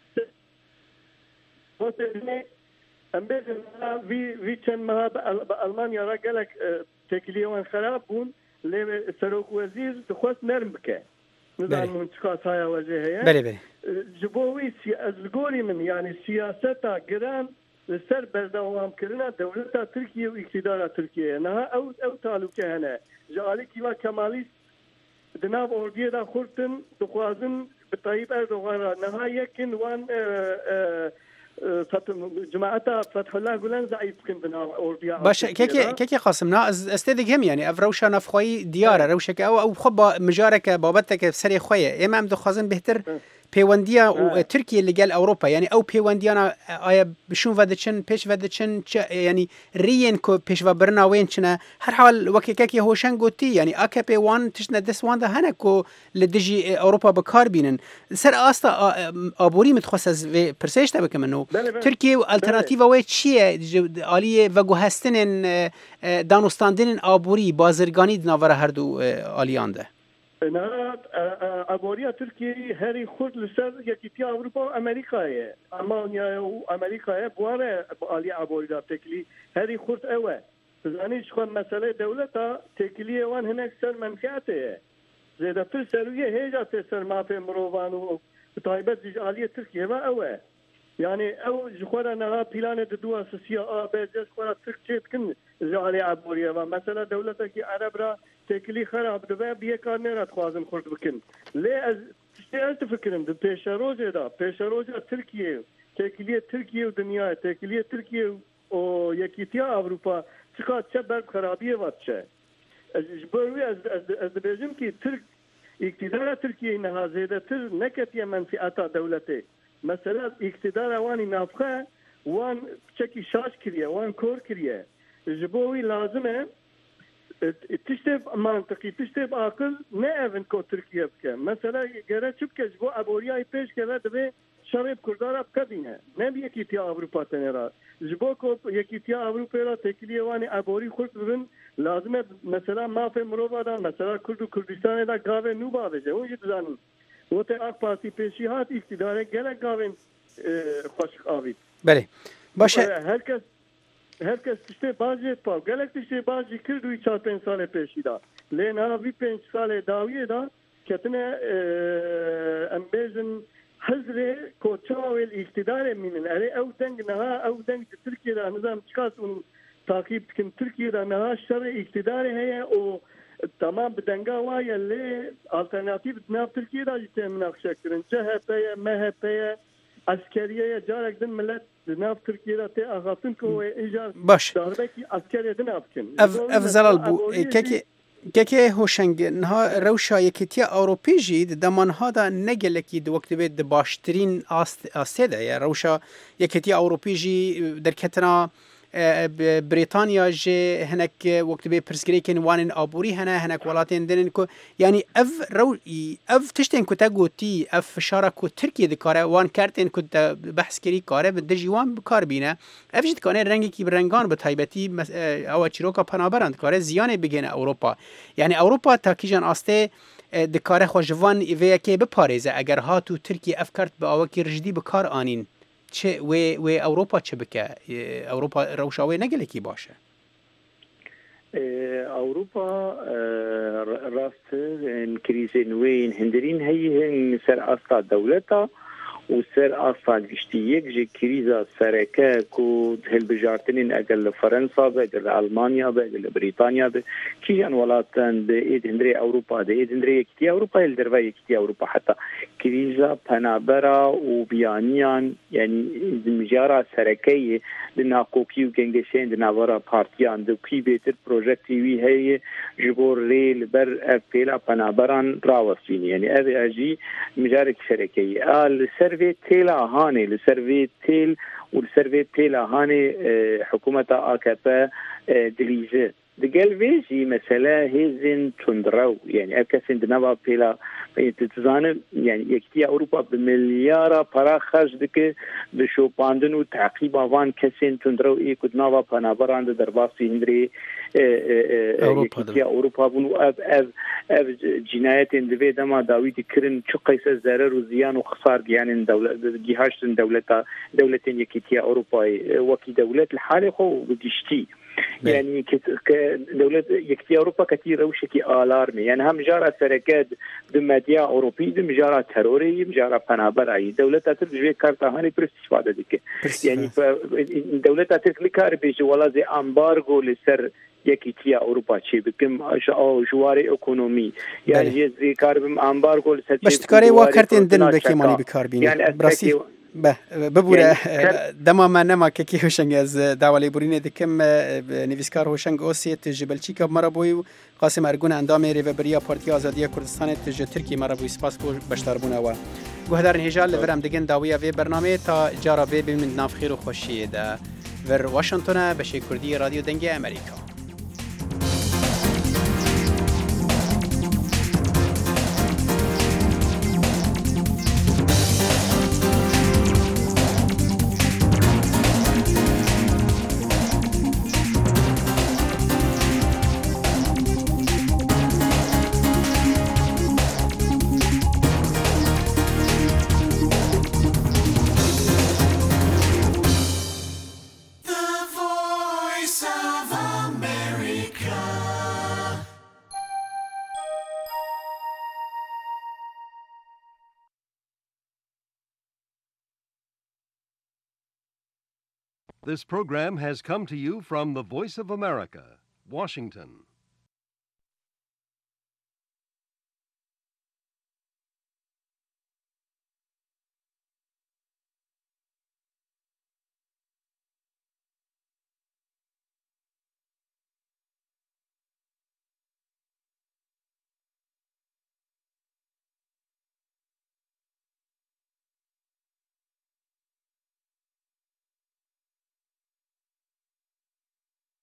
ام بيجنا في كان ما بالمانيا رجلك تكليوان خراب بون لي سروق وزير تخوت نرمكه نظام منطقات هاي وجهه بلي جبوي الجوري من يعني سياستا جران السر بردوام كلنا دولتها تركيا واقتدارها تركيا انها او تعلق هنا جالي كيما كمالي دناب اورديه دا خورتن تخوازن بطيب اردوغان نهايه كن وان جماعتها فتح الله قولن ضعيف كن اورديا باش كيكي قاسم نا استدق هم يعني اف روشا نفخوي دياره روشك او خب مجارك بابتك سري خويه اما ام دخوازن بهتر پەیوەندیە و ترکیە لەگەل ئەوروپا یعنی ئەو پەیوەندیانە ئایا بشون ڤەدەچن پێش ڤەدەچن ینی ریەن کۆ پێشڤەبرناوێن چنە هەر حال وەکێکێکی هۆشەنگ گوتی ینی ئاکەپێ وان تشتە دەستواندا هەنە کۆ لە دژی ئەوروپا بەکار بینن سەر ئاستا ئابووری متخواستە پرسێشتە بکەمەوە ترکیە و ئەلتەرناتیڤەوەی چییە ئالیە ڤەگوهەستنên دانوستاندنên ئابووری بازرگانی دناوەرە هەردوو ئالیاندا ئابووریە تورکیە هەری خورد لەسەر یەکیتی ئەوروپا و ئەمریکایە ئەمانیا و ئەمریکایە بوارە ئالی ئابووریدا تێکلی هەری خورد ئەوە بزانیش خۆ مەسەلەی دەوڵەتە تێکلی ئەوان هەنێک سەر منفعەتەیە زێدەتر سەرویە هێجا تێ سەر مافێ مرۆڤان و تایبەت ئالیە تورکیەوە ئەوە يعني او جخورا نها بلان دوا سيا اب جخورا تركيت كن زالي عبوريه مثلا دولتك عرب را تكلي خراب دبا بيكار نرات خوازم خرد بكن ليه انت فكرم ده بيشروجه ده بيشروجه تركيا تكليه تركيا ودنيا تكليه تركيا او يكيتيا اوروبا تقات شباب خرابيه واتشه جبروي از بيجم كي ترك اقتدار تركيا انها زيادتر نكتيه منفعه دولته مثلا اقتدار وانی نافخه وان چکی شاش کریه وان کور کریه جبوی لازمه تشتب منطقی تشتب عقل نه اون کو ترکیه بکه مثلا گره چوب که جبو ابوریای پیش کرده دوی شرب کردارا بکدینه نه یکی اوروپا تنرا جبو کو یکی اوروپا را تکلیه وانی ابوری خود ببین لازمه مثلا مافه مروبا دا مثلا کرد و کردستان دا گاوه نو باوجه اون یدزانن وقتی آق پارتی پیشیهات اقتداره گلک گاوین خوشک آوید بله باشه هر کس تشته بازی پاو گلک تشته بازی کردوی 4-5 سال پیشی دا لین آوی 5 سال داویه دا کتنه امبیزن حضر کوچاویل اقتداره مینن اره او دنگ ترکیه دا نظام چکاس اون تاقیب کن ترکیه دا نها شر اقتداره هیا او تمام بدنگا وایه لی آلترناتیو ناف ترکیه دا جیته مناقشه کرن CHP'ye MHP'ye askeriye carek din millet ناف ترکیه دا تی آغاتن که و ایجار داربه که askeriye din afkin اف زلال بو که هوشنگ نها روشا یکیتی اوروپی جید دمانها دا نگلکی دو وقت بید باشترین آسته دا یا روشا یکیتی اوروپی جی در کتنا بريطانيا جي هناك وقت بي برسكريكن وان ابوري هناك ولاتين دنن كو يعني اف تشتين كو تاغوتي اف شاركو تركيا دكاره وان كارتين كو بحث كري كاره بدجي وان بكار بينه اف جيت كان رنگي كي برنگان بتايبتي او چيروكا پنابرند كاره زيانه بگين اوروبا يعني اوروبا تاكيجان استه دكاره خوجوان ايوه كي بپاريزه اگر هاتو تركيا افكارت با اوكي رجدي بكار انين چه و اوروپا چه بکه اوروپا روشاوی نگلکی باشه اوروپا راست ان کریزن وین هندرین هی سر استا دولتا و سر استا گشتیک جه کریزا سرکه کو هل بجارتنین اگل فرنسا به اگل المانیا به اگل بریتانیا به کیان ولاتن ده اید هندری اوروپا ده اید هندری یکتی اوروپا هل دروا یکتی اوروپا حتی کریزا پنابرا و بیانیان یعنی مجارا سرکه لناقوکی و گنگشین دناورا پارتیان دو کی بیتر پروژکتی وی هی جبور ریل بر افیلا پنابران راوستینی یعنی اوی اجی مجارک سرکه آل سروی تیلا هانه لسروی تیل و لسروی تیلا هانه حکومت آکپا دلیزه دقال ويجي مثلا هيزن تندرو يعني أكاسين دنوا بيلا تتزانم يعني يكتي أوروبا بمليارة برا خرج دك بشو باندن وتعقيب وان كاسين تندرو إيه كدنوا بنابران درباسي هندري يكتي أوروبا بنو أب جنايات اندفع دما داويد كرن شو قيس الزرر وزيان وخسار يعني دولة دولتين يكتي أوروبا وكي دولة الحالة خو بديشتي يعني كدولة يكتي أوروبا كتير روشكي آلارمي يعني هم جارة سركات دمادية أوروبية دم جارة تروري جارة بنابرعي دولة ترجع كارتا هاني برستفادة ديك يعني دولة ترك لكار بيجي ولا زي أمبارغو لسر يكتي أوروبا شيء بكم جواري إقتصادي يعني زي كاربم أمبارغو لسر بس تكاري واكرتين دن بكي ماني بكاربين يعني براسي ببوره دما ما نما كي هوشنگ از داولی برینه دکم نویسکار هوشنگ اوسیت جبلچی که مربوی قاسم ارگون اندام ریوبریا پارتی آزادی کردستان تج ترکی مربوی سپاس بو بشتربونه و گهدار هجال لورم دگن داویا و برنامه تا جارا به بمن ناف خیر و خوشی ده ور واشنگتن بشه کردی رادیو دنگ امریکا. This program has come to you from the Voice of America, Washington.